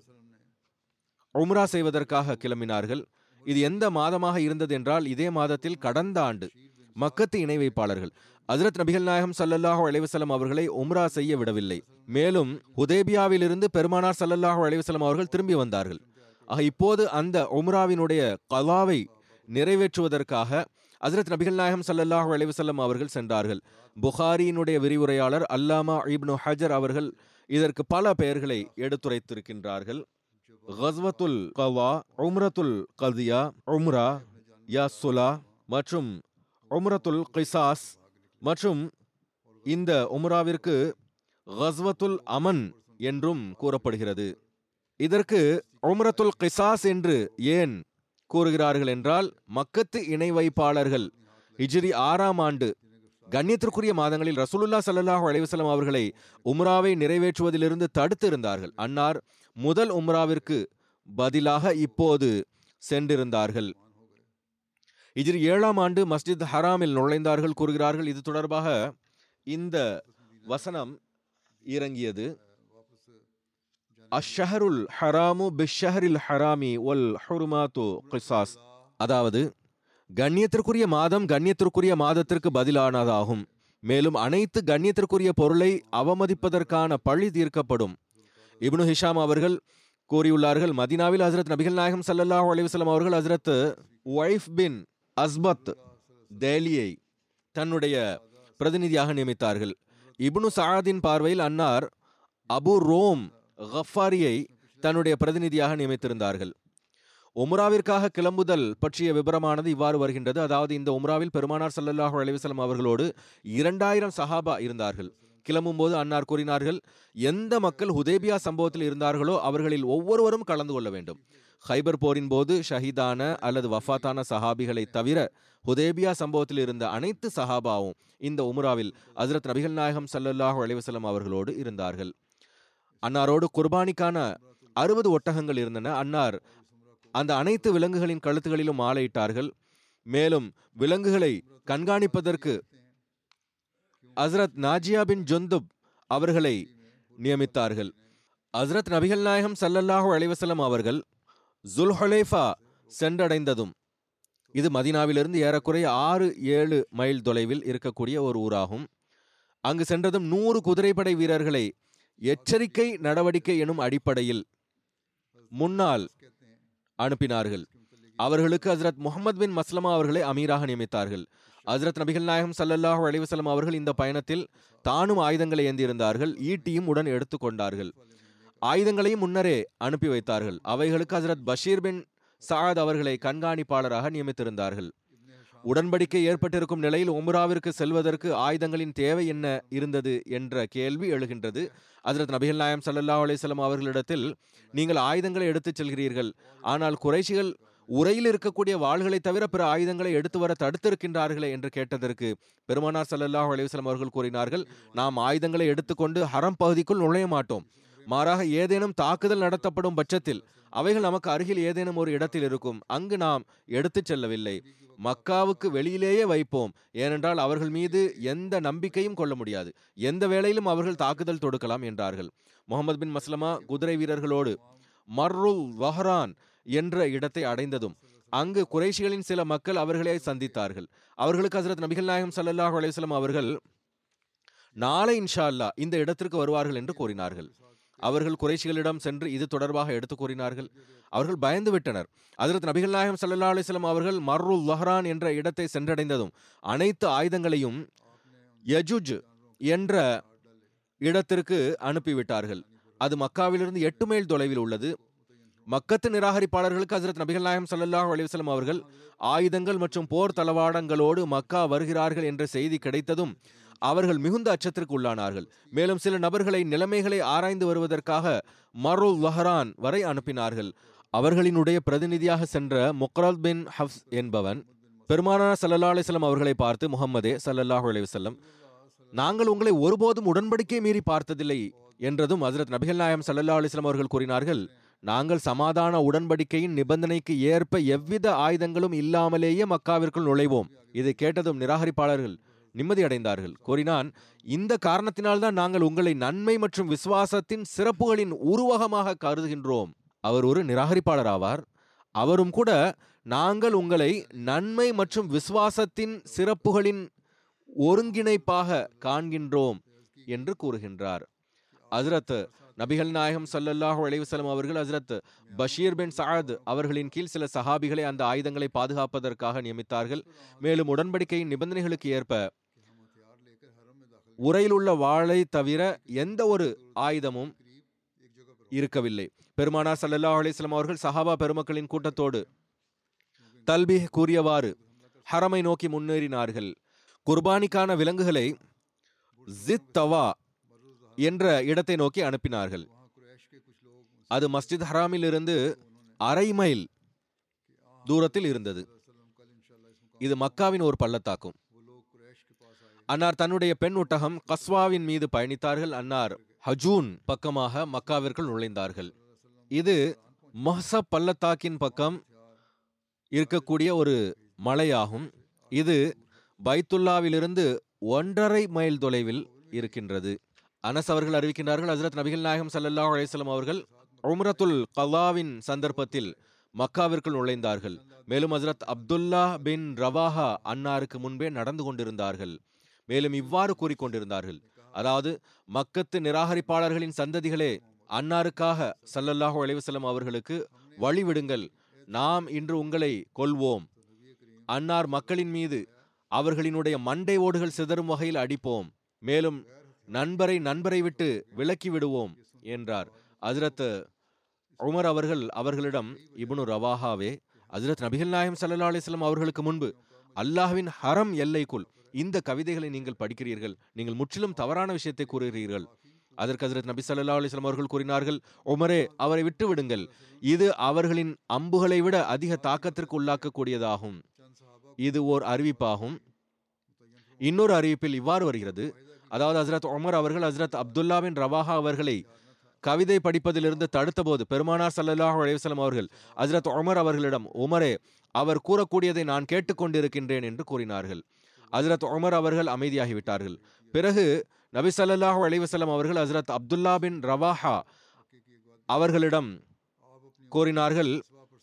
உம்ரா செய்வதற்காக கிளம்பினார்கள். இது எந்த மாதமாக இருந்தது என்றால், இதே மாதத்தில் கடந்த ஆண்டு மக்கத்து இணை வைப்பாளர்கள் ஹஜ்ரத் நபிகள் நாயகம் ஸல்லல்லாஹு அலைஹி வஸல்லம் அவர்களை உம்ரா செய்ய விடவில்லை. மேலும் ஹுதைபியாவிலிருந்து பெருமானார் ஸல்லல்லாஹு அலைஹி வஸல்லம் அவர்கள் திரும்பி வந்தார்கள். ஆக இப்போது அந்த உம்ராவினுடைய கலாவை நிறைவேற்றுவதற்காக ஹஜ்ரத் நபிகள் நாயகம் ஸல்லல்லாஹு அலைஹி வஸல்லம் அவர்கள் சென்றார்கள். புகாரியினுடைய விரிவுரையாளர் அல்லாமா இப்னு ஹஜர் அவர்கள் இதற்கு பல பெயர்களை எடுத்துரைத்திருக்கின்றார்கள். கஸ்வத்துல் கவா, உம்ரத்துல் கதியா, உம்ரா யா சுலா மற்றும் உம்ரத்துல் கிசாஸ் மற்றும் இந்த உம்ராவிற்கு கஸ்வத்துல் அமன் என்றும் கூறப்படுகிறது. இதற்கு உம்ரத்துல் கிசாஸ் என்று ஏன் கூறுகிறார்கள் என்றால், மக்கத்து இணை வைப்பாளர்கள் ஹிஜ்ரி ஆறாம் ஆண்டு கண்ணியத்திற்குரிய மாதங்களில் ரசூலுல்லாஹ் ஸல்லல்லாஹு அலைஹி வஸல்லம் அவர்களை உம்ராவை நிறைவேற்றுவதிலிருந்து தடுத்து இருந்தார்கள். அன்னார் முதல் உம்ராவிற்கு பதிலாக இப்போது சென்றிருந்தார்கள். ஹிஜ்ரி ஏழாம் ஆண்டு மஸ்ஜித் ஹராமில் நுழைந்தார்கள் கூறுகிறார்கள். இது தொடர்பாக இந்த வசனம் இறங்கியது. அஷ்ஷஹருல் ஹராமு பிஷ்ஷஹரில் ஹராமி வல் ஹுருமாத்து கிசாஸ், அதாவது கண்ணியத்திற்குரிய மாதம் கண்ணியத்திற்குரிய மாதத்திற்கு பதிலானதாகும். மேலும் அனைத்து கண்ணியத்திற்குரிய பொருளை அவமதிப்பதற்கான பழி தீர்க்கப்படும். இப்னு ஹிஷாம் அவர்கள் கூறியுள்ளார்கள், மதீனாவில் ஹஜ்ரத் நபிகள் நாயகம் ஸல்லல்லாஹு அலைஹி வஸல்லம் அவர்கள் ஹஜ்ரத் உவைஃப் பின் அஸ்பத் தேலியை தன்னுடைய பிரதிநிதியாக நியமித்தார்கள். இப்னு சஅதின் பார்வையில் அன்னார் அபு ரோம் கஃபாரியை தன்னுடைய பிரதிநிதியாக நியமித்திருந்தார்கள். உம்ராவிற்காக கிளம்புதல் பற்றிய விபரமானது இவ்வாறு வருகின்றது. அதாவது இந்த உம்ராவில் பெருமானார் ஸல்லல்லாஹு அலைஹி வஸல்லம் அவர்களோடு இரண்டாயிரம் சஹாபா இருந்தார்கள். கிளம்பும் போது அன்னார் கூறினார்கள், எந்த மக்கள் ஹுதைபியா சம்பவத்தில் இருந்தார்களோ அவர்களில் ஒவ்வொருவரும் கலந்து கொள்ள வேண்டும். ஹைபர் போரின் போது ஷஹீதான அல்லது வஃபாத்தான சஹாபிகளை தவிர ஹுதைபியா சம்பவத்தில் இருந்த அனைத்து சஹாபாவும் இந்த உம்ராவில் ஹஜ்ரத் நபிகள் நாயகம் ஸல்லல்லாஹு அலைஹி வஸல்லம் அவர்களோடு இருந்தார்கள். அன்னாரோடு குர்பானிக்கான அறுபது ஒட்டகங்கள் இருந்தன. அன்னார் அந்த அனைத்து விலங்குகளின் கழுத்துகளிலும் மாலையிட்டார்கள். மேலும் விலங்குகளை கண்காணிப்பதற்கு ஹஸ்ரத் நாஜியா பின் ஜுந்துப் அவர்களை நியமித்தார்கள். ஹஸ்ரத் நபிகள் நாயகம் ஸல்லல்லாஹு அலைஹி வஸல்லம் அவர்கள் ஜுல்ஹுலைஃபா சென்றடைந்ததும், இது மதீனாவிலிருந்து ஏறக்குறைய ஆறு ஏழு மைல் தொலைவில் இருக்கக்கூடிய ஒரு ஊராகும். அங்கு சென்றதும் நூறு குதிரைப்படை வீரர்களை எச்சரிக்கை நடவடிக்கை எனும் அடிப்படையில் முன்னால் அனுப்பினார்கள். அவர்களுக்கு ஹஸ்ரத் முஹம்மது பின் மஸ்லமா அவர்களை அமீராக நியமித்தார்கள். ஹஸ்ரத் நபிகள் நாயகம் ஸல்லல்லாஹு அலைஹி வஸல்லம் அவர்கள் இந்த பயணத்தில் தானும் ஆயுதங்களை ஏந்தியிருந்தார்கள். ஈட்டியும் உடன் எடுத்து கொண்டார்கள். ஆயுதங்களையும் முன்னரே அனுப்பி வைத்தார்கள். அவைகளுக்கு ஹஸ்ரத் பஷீர் பின் சாத் அவர்களை கண்காணிப்பாளராக நியமித்திருந்தார்கள். உடன்படிக்கை ஏற்பட்டிருக்கும் நிலையில் உம்ராவிற்கு செல்வதற்கு ஆயுதங்களின் தேவை என்ன இருந்தது என்ற கேள்வி எழுகின்றது. ஹஸ்ரத் நபிகள் நாயகம் ஸல்லல்லாஹு அலைஹி வஸல்லம் அவர்களிடத்தில், நீங்கள் ஆயுதங்களை எடுத்துச் செல்கிறீர்கள், ஆனால் குறைஷிகள் உரையில் இருக்கக்கூடிய வாள்களை தவிர பிற ஆயுதங்களை எடுத்து வர தடுத்திருக்கின்றார்களே என்று கேட்டதற்கு பெருமானார் ஸல்லல்லாஹு அலைஹி வஸல்லம் அவர்கள் கூறினார்கள், நாம் ஆயுதங்களை எடுத்துக்கொண்டு ஹரம் பகுதிக்குள் நுழைய மாட்டோம். மாறாக ஏதேனும் தாக்குதல் நடத்தப்படும் பட்சத்தில் அவைகள் நமக்கு அருகில் ஏதேனும் ஒரு இடத்தில் இருக்கும். அங்கு நாம் எடுத்துச் செல்லவில்லை, மக்காவுக்கு வெளியிலேயே வைப்போம். ஏனென்றால் அவர்கள் மீது எந்த நம்பிக்கையும் கொள்ள முடியாது, எந்த வேளையிலும் அவர்கள் தாக்குதல் தொடுக்கலாம் என்றார்கள். முஹம்மது பின் மஸ்லமா குதிரை வீரர்களோடு மர்ருல் வஹ்ரான் என்ற இடத்தை அடைந்ததும் அங்கு குறைஷிகளின் சில மக்கள் அவர்களை சந்தித்தார்கள். அவர்களுக்கு ஹஸ்ரத் நபிகள் நாயகம் ஸல்லல்லாஹு அலைஹி வஸல்லம் அவர்கள் நாளை இன்ஷா அல்லாஹ் இந்த இடத்திற்கு வருவார்கள் என்று கூறினார்கள். அவர்கள் குறைஷிகளிடம் சென்று இது தொடர்பாக எடுத்து கூறினார்கள். அவர்கள் பயந்து விட்டனர். ஹஸ்ரத் நபிகள் நாயகம் ஸல்லல்லாஹு அலைஹி வஸல்லம் அவர்கள் மர்ருல் வஹ்ரான் என்ற இடத்தை சென்றடைந்ததும் அனைத்து ஆயுதங்களையும் யஜுஜ் என்ற இடத்திற்கு அனுப்பிவிட்டார்கள். அது மக்காவிலிருந்து எட்டு மைல் தொலைவில் உள்ளது. மக்கத்து நிராகரிப்பாளர்களுக்கு ஹஸ்ரத் நபிகள் நாயகம் ஸல்லல்லாஹு அலைஹி வஸல்லம் அவர்கள் ஆயுதங்கள் மற்றும் போர் தளவாடங்களோடு மக்கா வருகிறார்கள் என்ற செய்தி கிடைத்ததும் அவர்கள் மிகுந்த அச்சத்திற்கு உள்ளானார்கள். மேலும் சில நபர்களை நிலைமைகளை ஆராய்ந்து வருவதற்காக மர்ருல் வஹ்ரான் வரை அனுப்பினார்கள். அவர்களினுடைய பிரதிநிதியாக சென்ற முக்ரத் பின் ஹஃப்ஸ் என்பவன் பெருமானார் ஸல்லல்லாஹு அலைஹி வஸல்லம் அவர்களை பார்த்து, முஹம்மதே ஸல்லல்லாஹு அலைஹி வஸல்லம், நாங்கள் உங்களை ஒருபோதும் உடன்படிக்கை மீறி பார்த்ததில்லை என்றதும் ஹஸ்ரத் நபிகள் நாயகம் ஸல்லல்லாஹு அலைஹி வஸல்லம் அவர்கள் கூறினார்கள், நாங்கள் சமாதான உடன்படிக்கையின் நிபந்தனைக்கு ஏற்ப எவ்வித ஆயுதங்களும் இல்லாமலேயே மக்காவிற்குள் நுழைவோம். இதை கேட்டதும் நிராகரிப்பாளர்கள் நிம்மதி அடைந்தார்கள். கூறினான், இந்த காரணத்தினால்தான் நாங்கள் உங்களை நன்மை மற்றும் விசுவாசத்தின் சிறப்புகளின் உருவகமாக கருதுகின்றோம். அவர் ஒரு நிராகரிப்பாளர் ஆவார். அவரும் கூட நாங்கள் உங்களை நன்மை மற்றும் விசுவாசத்தின் சிறப்புகளின் ஒருங்கிணைப்பாக காண்கின்றோம் என்று கூறுகின்றார். ஹஸ்ரத் நபிகள் நாயகம் ஸல்லல்லாஹு அலைஹி வஸல்லம் அவர்கள் ஹஸ்ரத் பஷீர் பின் சாத் அவர்களின் கீழ் சில சஹாபிகளை அந்த ஆயுதங்களை பாதுகாப்பதற்காக நியமித்தார்கள். மேலும் உடன்படிக்கையின் நிபந்தனைகளுக்கு ஏற்ப உரையில் உள்ள வாளை தவிர எந்த ஒரு ஆயுதமும் இருக்கவில்லை. பெருமானார் ஸல்லல்லாஹு அலைஹி வஸல்லம் அவர்கள் சஹாபா பெருமக்களின் கூட்டத்தோடு தல்பீஹ் கூறியவாறு ஹரமை நோக்கி முன்னேறினார்கள். குர்பானிக்கான விலங்குகளை ஜித் தவா என்ற இடத்தை நோக்கி அனுப்பினார்கள். அது மஸ்ஜித் ஹராமில் இருந்து அரை மைல் தூரத்தில் இருந்தது. இது மக்காவின் ஒரு பள்ளத்தாக்கும். அன்னார் தன்னுடைய பெண் ஒட்டகம் கஸ்வாவின் மீது பயணித்தார்கள். அன்னார் ஹஜூன் பக்கமாக மக்காவிற்குள் நுழைந்தார்கள். இது மஹ்சப் பள்ளத்தாக்கின் பக்கம் இருக்கக்கூடிய ஒரு மலையாகும். இது பைத்துல்லாவிலிருந்து ஒன்றரை மைல் தொலைவில் இருக்கின்றது. அனஸ் அவர்கள் அறிவிக்கின்றார்கள், ஹஸ்ரத் நபிகள் நாயகம் ஸல்லல்லாஹு அலைஹி வஸல்லம் அவர்கள் உம்ரத்துல் கலாவின் சந்தர்ப்பத்தில் மக்காவிற்குள் நுழைந்தார்கள். மேலும் ஹஸ்ரத் அப்துல்லா பின் ரவாஹா அன்னாருக்கு முன்பே நடந்து கொண்டிருந்தார்கள். மேலும் இவ்வாறு கூறிக்கொண்டிருந்தார்கள், அதாவது மக்கத்து நிராகரிப்பாளர்களின் சந்ததிகளே, அன்னாருக்காக ஸல்லல்லாஹு அலைஹி வஸல்லம் அவர்களுக்கு வழிவிடுங்கள், நாம் இன்று உங்களை கொல்வோம். அன்னார் மக்களின் மீது அவர்களினுடைய மண்டை ஓடுகள் சிதறும் வகையில் அடிப்போம். மேலும் நண்பரை நண்பரை விட்டு விலக்கி விடுவோம் என்றார். ஹஸ்ரத் உமர் அவர்கள் அவர்களிடம், இப்னு ரவாஹாவே, ஹஸ்ரத் நபிகள் நாயகம் ஸல்லல்லாஹு அலைஹி வஸல்லம் அவர்களுக்கு முன்பு அல்லாஹ்வின் ஹரம் எல்லைக்குள் இந்த கவிதைகளை நீங்கள் படிக்கிறீர்கள், நீங்கள் முற்றிலும் தவறான விஷயத்தை கூறுகிறீர்கள். அதற்கு ஹஸ்ரத் நபி ஸல்லல்லாஹு அலைஹி வஸல்லம் அவர்கள் கூறினார்கள், உமரே, அவரை விட்டு விடுங்கள், இது அவர்களின் அம்புகளை விட அதிக தாக்கத்திற்கு உள்ளாக்கக்கூடியதாகும். இது ஓர் அறிவிப்பாகும். இன்னொரு அறிவிப்பில் இவ்வாறு வருகிறது, அதாவது ஹஸ்ரத் உமர் அவர்கள் ஹஸ்ரத் அப்துல்லா பின் ரவாஹா அவர்களை கவிதை படிப்பதிலிருந்து தடுத்தபோது பெருமானார் ஸல்லல்லாஹு அலைஹி வஸல்லம் அவர்கள் ஹஜ்ரத் உமர் அவர்களிடம், உமரே, அவர் கூறக்கூடியதை நான் கேட்டுக்கொண்டிருக்கின்றேன் என்று கூறினார்கள். ஹஜ்ரத் உமர் அவர்கள் அமைதியாகிவிட்டார்கள். பிறகு நபி ஸல்லல்லாஹு அலைஹி வஸல்லம் அவர்கள் ஹஜ்ரத் அப்துல்லா பின் ரவாஹா அவர்களிடம் கூறினார்கள்,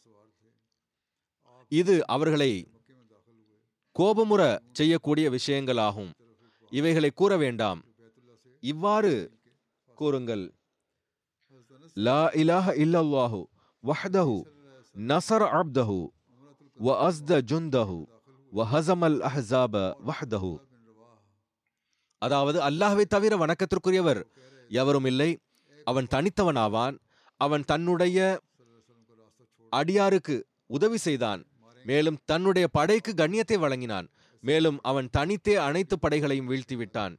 இது அவர்களை கோபமுற செய்யக்கூடிய விஷயங்களாகும், இவைகளை கூற வேண்டாம். இவ்வாறு கூறுங்கள், லா இலாஹ இல்லல்லாஹு வஹ்தஹு நஸர அப்தஹு வ அஸ்த ஜுந்தஹு வ ஹஸமல் அஹ்ஸாப வஹ்தஹு. அதாவது, அல்லாஹ்வை தவிர வணக்கத்திற்குரியவர் எவரும் இல்லை, அவன் தனித்தவனாவான், அவன் தன்னுடைய அடியாருக்கு உதவி செய்தான், மேலும் தன்னுடைய படைக்கு கண்ணியத்தை வழங்கினான், மேலும் அவன் தனித்தே அனைத்து படைகளையும் வீழ்த்திவிட்டான்.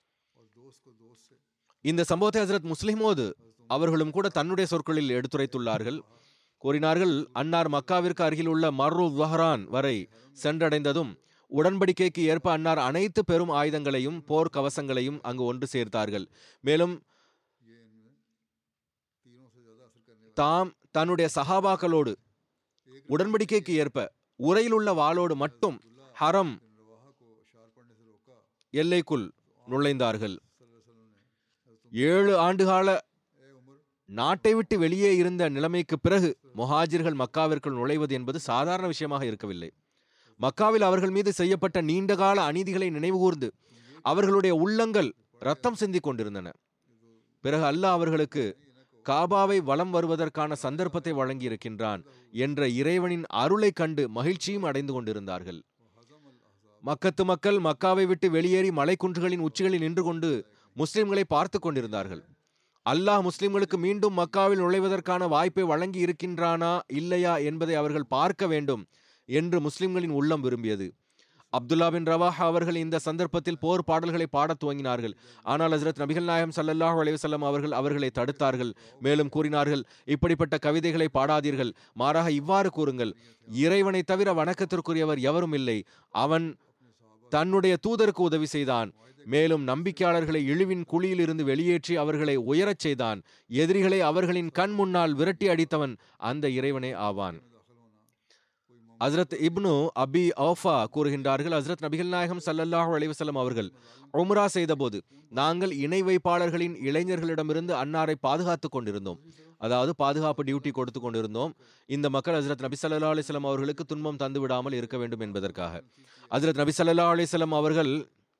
இந்த சம்பவத்தை ஹஜ்ரத் முஸ்லிமோது அவர்களும் கூட தன்னுடைய சொற்களில் எடுத்துரைத்துள்ளார்கள். கூறினார்கள், அன்னார் மக்காவிற்கு அருகில் உள்ள மர்ரு வஹ்ரான் வரை சென்றடைந்ததும் உடன்படிக்கைக்கு ஏற்ப அன்னார் அனைத்து பெரும் ஆயுதங்களையும் போர் கவசங்களையும் அங்கு ஒன்று சேர்த்தார்கள். மேலும் தாம் தன்னுடைய சஹாபாக்களோடு உடன்படிக்கைக்கு ஏற்ப உரையில் உள்ள வாளோடு மட்டும் ஹரம் எல்லைக்குள் நுழைந்தார்கள். ஏழு ஆண்டுகால நாட்டை விட்டு வெளியே இருந்த நிலைமைக்கு பிறகு முஹாஜிர்கள் மக்காவிற்குள் நுழைவது என்பது சாதாரண விஷயமாக இருக்கவில்லை. மக்காவில் அவர்கள் மீது செய்யப்பட்ட நீண்டகால அநீதிகளை நினைவுகூர்ந்து அவர்களுடைய உள்ளங்கள் ரத்தம் சிந்திக் கொண்டிருந்தன. பிறகு அல்லாஹ் அவர்களுக்கு காபாவை வலம் வருவதற்கான சந்தர்ப்பத்தை வழங்கி இருக்கின்றான் என்ற இறைவனின் அருளை கண்டு மகிழ்ச்சியும் அடைந்து கொண்டிருந்தார்கள். மக்கத்து மக்கள் மக்காவை விட்டு வெளியேறி மலைக்குன்றுகளின் உச்சிகளில் நின்று கொண்டு முஸ்லிம்களை பார்த்து கொண்டிருந்தார்கள். அல்லாஹ் முஸ்லிம்களுக்கு மீண்டும் மக்காவில் நுழைவதற்கான வாய்ப்பை வழங்கி இருக்கின்றானா இல்லையா என்பதை அவர்கள் பார்க்க வேண்டும் என்று முஸ்லிம்களின் உள்ளம் விரும்பியது. அப்துல்லா பின் ரவாஹா அவர்கள் இந்த சந்தர்ப்பத்தில் போர் பாடல்களை பாடத் துவங்கினார்கள். ஆனால் ஹஜ்ரத் நபிகள் நாயகம் ஸல்லல்லாஹு அலைஹி வஸல்லம் அவர்கள் அவர்களை தடுத்தார்கள். மேலும் கூறினார்கள், இப்படிப்பட்ட கவிதைகளை பாடாதீர்கள், மாறாக இவ்வாறு கூறுங்கள், இறைவனை தவிர வணக்கத்திற்குரியவர் எவரும் இல்லை, அவன் தன்னுடைய தூதருக்கு உதவி செய்தான், மேலும் நம்பிக்கையாளர்களை இழிவின் குழியில் இருந்து வெளியேற்றி அவர்களை உயரச் செய்தான், எதிரிகளை அவர்களின் கண் முன்னால் விரட்டி அடித்தவன் அந்த இறைவனே ஆவான். ஹஜ்ரத் இப்னு அபி அவுஃபா கூறுகின்றார்கள், ஹஜ்ரத் நபிகள் நாயகம் ஸல்லல்லாஹு அலைஹி வஸல்லம் அவர்கள் உம்ரா செய்தபோது நாங்கள் இணை வைப்பாளர்களின் இளைஞர்களிடமிருந்து அன்னாரை பாதுகாத்து கொண்டிருந்தோம், அதாவது பாதுகாப்பு டியூட்டி கொடுத்து கொண்டிருந்தோம். இந்த மக்கள் ஹஜ்ரத் நபி ஸல்லல்லாஹு அலைஹி வஸல்லம் அவர்களுக்கு துன்பம் தந்து விடாமல் இருக்க வேண்டும் என்பதற்காக. ஹஜ்ரத் நபி ஸல்லல்லாஹு அலைஹி வஸல்லம் அவர்கள்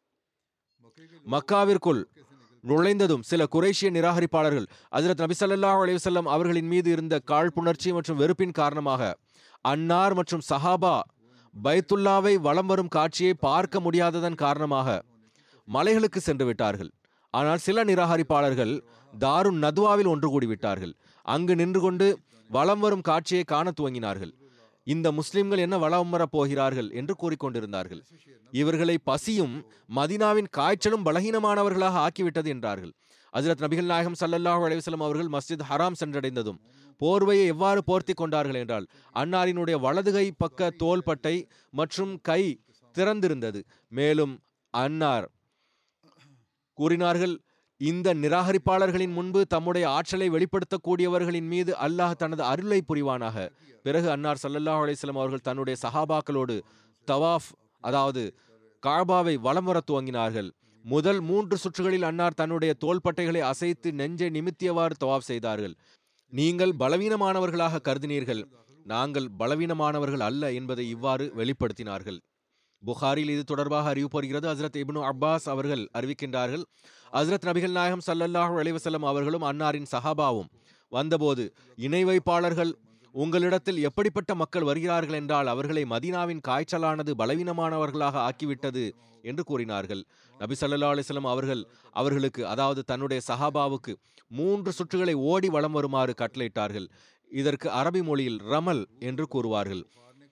மக்காவிற்குள் நுழைந்ததும் சில குறைஷிய நிராகரிப்பாளர்கள் ஹஜ்ரத் நபி ஸல்லல்லாஹு அலைஹி வஸல்லம் அவர்களின் மீது இருந்த காழ்ப்புணர்ச்சி மற்றும் வெறுப்பின் காரணமாக அன்னார் மற்றும் சஹாபா பைத்துல்லாவை வலம் வரும் காட்சியை பார்க்க முடியாததன் காரணமாக மலைகளுக்கு சென்று விட்டார்கள். ஆனால் சில நிராகரிப்பாளர்கள் தாருன் நதுவாவில் ஒன்று கூடிவிட்டார்கள். அங்கு நின்று கொண்டு வலம் வரும் காட்சியை காண துவங்கினார்கள். இந்த முஸ்லிம்கள் என்ன வலம் வரப் போகிறார்கள் என்று கூறிக்கொண்டிருந்தார்கள். இவர்களை பசியும் மதீனாவின் காய்ச்சலும் பலகீனமானவர்களாக ஆக்கிவிட்டது என்றார்கள். ஹஜ்ரத் நபிகள் நாயகம் ஸல்லல்லாஹு அலைஹி வஸல்லம் அவர்கள் மஸ்ஜித் ஹராம் சென்றடைந்ததும் போர்வையை எவ்வாறு போர்த்தி கொண்டார்கள் என்றால், அன்னாரினுடைய வலதுகை பக்க தோள்பட்டை மற்றும் கை திறந்திருந்தது. மேலும் அன்னார் கூறினார்கள், இந்த நிராகரிப்பாளர்களின் முன்பு தம்முடைய ஆற்றலை வெளிப்படுத்தக்கூடியவர்களின் மீது அல்லாஹ் தனது அருளை புரிவானாக. பிறகு அன்னார் ஸல்லல்லாஹு அலைஹி வஸல்லம் அவர்கள் தன்னுடைய சஹாபாக்களோடு தவாஃப், அதாவது காபாவை வலம் வர துவங்கினார்கள். முதல் மூன்று சுற்றுகளில் அன்னார் தன்னுடைய தோள்பட்டைகளை அசைத்து நெஞ்சை நிமித்தியவாறு தவாஃப் செய்தார்கள். நீங்கள் பலவீனமானவர்களாக கருதினீர்கள், நாங்கள் பலவீனமானவர்கள் அல்ல என்பதை இவ்வாறு வெளிப்படுத்தினார்கள். புகாரில் இது தொடர்பாக அறிவிப்படுகிறது. ஹஜ்ரத் இப்னு அப்பாஸ் அவர்கள் அறிவிக்கின்றார்கள், ஹஜ்ரத் நபிகள் நாயகம் ஸல்லல்லாஹு அலைஹி வஸல்லம் அவர்களும் அன்னாரின் சஹாபாவும் வந்தபோது இணை வைப்பாளர்கள் உங்களிடத்தில் எப்படிப்பட்ட மக்கள் வருகிறார்கள் என்றால் அவர்களை மதீனாவின் காய்ச்சலானது பலவீனமானவர்களாக ஆக்கிவிட்டது என்று கூறினார்கள். நபி ஸல்லல்லாஹு அலைஹி வஸல்லம் அவர்கள் அவர்களுக்கு, அதாவது தன்னுடைய சஹாபாவுக்கு மூன்று சுற்றுகளை ஓடி வலம் வருமாறு கட்டளையிட்டார்கள். இதற்கு அரபி மொழியில் ரமல் என்று கூறுவார்கள்.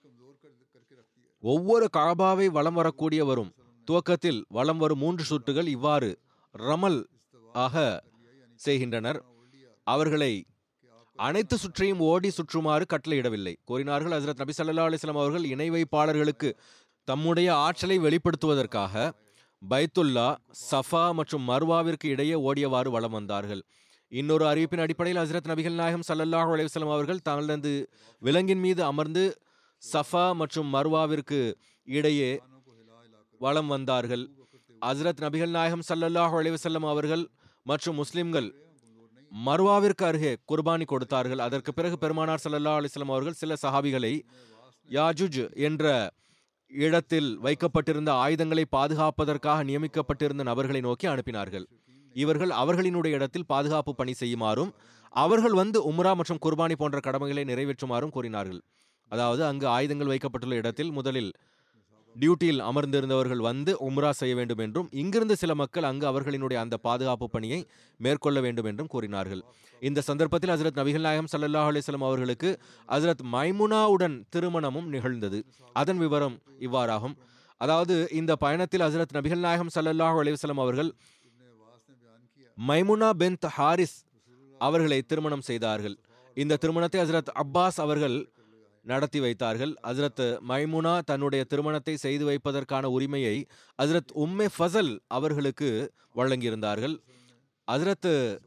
ஒவ்வொரு காபாவை வலம் வரக்கூடியவரும் துவக்கத்தில் வலம் வரும் மூன்று சுற்றுகள் இவ்வாறு ரமல் ஆக செய்கின்றனர். அவர்களை அனைத்து சுற்றையும் ஓடி சுற்றுமாறு கட்டளையிடவில்லை. கூறினார்கள், ஹஜ்ரத் நபி ஸல்லல்லாஹு அலைஹி வஸல்லம் அவர்கள் இணை வைப்பாளர்களுக்கு தம்முடைய ஆற்றலை வெளிப்படுத்துவதற்காக பைத்துல்லா, சஃபா மற்றும் மர்வாவிற்கு இடையே ஓடியவாறு வலம் வந்தார்கள். இன்னொரு அறிவிப்பின் அடிப்படையில் ஹஜ்ரத் நபிகள் நாயகம் ஸல்லல்லாஹு அலைஹி வஸல்லம் அவர்கள் தங்களது விலங்கின் மீது அமர்ந்து சஃபா மற்றும் மர்வாவிற்கு இடையே வலம் வந்தார்கள். ஹஜ்ரத் நபிகள் நாயகம் ஸல்லல்லாஹு அலைஹி வஸல்லம் அவர்கள் மற்றும் முஸ்லிம்கள் மர்வாவிற்கு அருகே குர்பானி கொடுத்தார்கள். அதற்கு பிறகு பெருமானார் ஸல்லல்லாஹு அலைஹி வஸல்லம் அவர்கள் சில சஹாபிகளை யாஜுஜ் என்ற இடத்தில் வைக்கப்பட்டிருந்த ஆயுதங்களை பாதுகாப்பதற்காக நியமிக்கப்பட்டிருந்த நபர்களை நோக்கி அனுப்பினார்கள். இவர்கள் அவர்களினுடைய இடத்தில் பாதுகாப்பு பணி செய்யுமாறும் அவர்கள் வந்து உம்ரா மற்றும் குர்பானி போன்ற கடமைகளை நிறைவேற்றுமாறும் கூறினார்கள். அதாவது அங்கு ஆயுதங்கள் வைக்கப்பட்டுள்ள இடத்தில் முதலில் டியூட்டியில் அமர்ந்திருந்தவர்கள் வந்து உம்ரா செய்ய வேண்டும் என்றும் இங்கிருந்து சில மக்கள் அங்கு அவர்களினுடைய அந்த பாதுகாப்பு பணியை மேற்கொள்ள வேண்டும் என்றும் கூறினார்கள். இந்த சந்தர்ப்பத்தில் ஹஜ்ரத் நபிகள் நாயகம் ஸல்லல்லாஹு அலைஹி வஸல்லம் அவர்களுக்கு ஹஜ்ரத் மைமுனாவுடன் திருமணமும் நிகழ்ந்தது. அதன் விவரம் இவ்வாறாகும். அதாவது இந்த பயணத்தில் ஹஜ்ரத் நபிகள் நாயகம் ஸல்லல்லாஹு அலைஹி வஸல்லம் அவர்கள் மைமுனா பின்த் ஹாரிஸ் அவர்களை திருமணம் செய்தார்கள். இந்த திருமணத்தை ஹஜ்ரத் அப்பாஸ் அவர்கள் நடத்தி வைத்தார்கள். ஹஜ்ரத் மைமுனா தன்னுடைய திருமணத்தை செய்து வைப்பதற்கான உரிமையை ஹஜ்ரத் உம்மே ஃபசல் அவர்களுக்கு வழங்கியிருந்தார்கள். ஹஜ்ரத்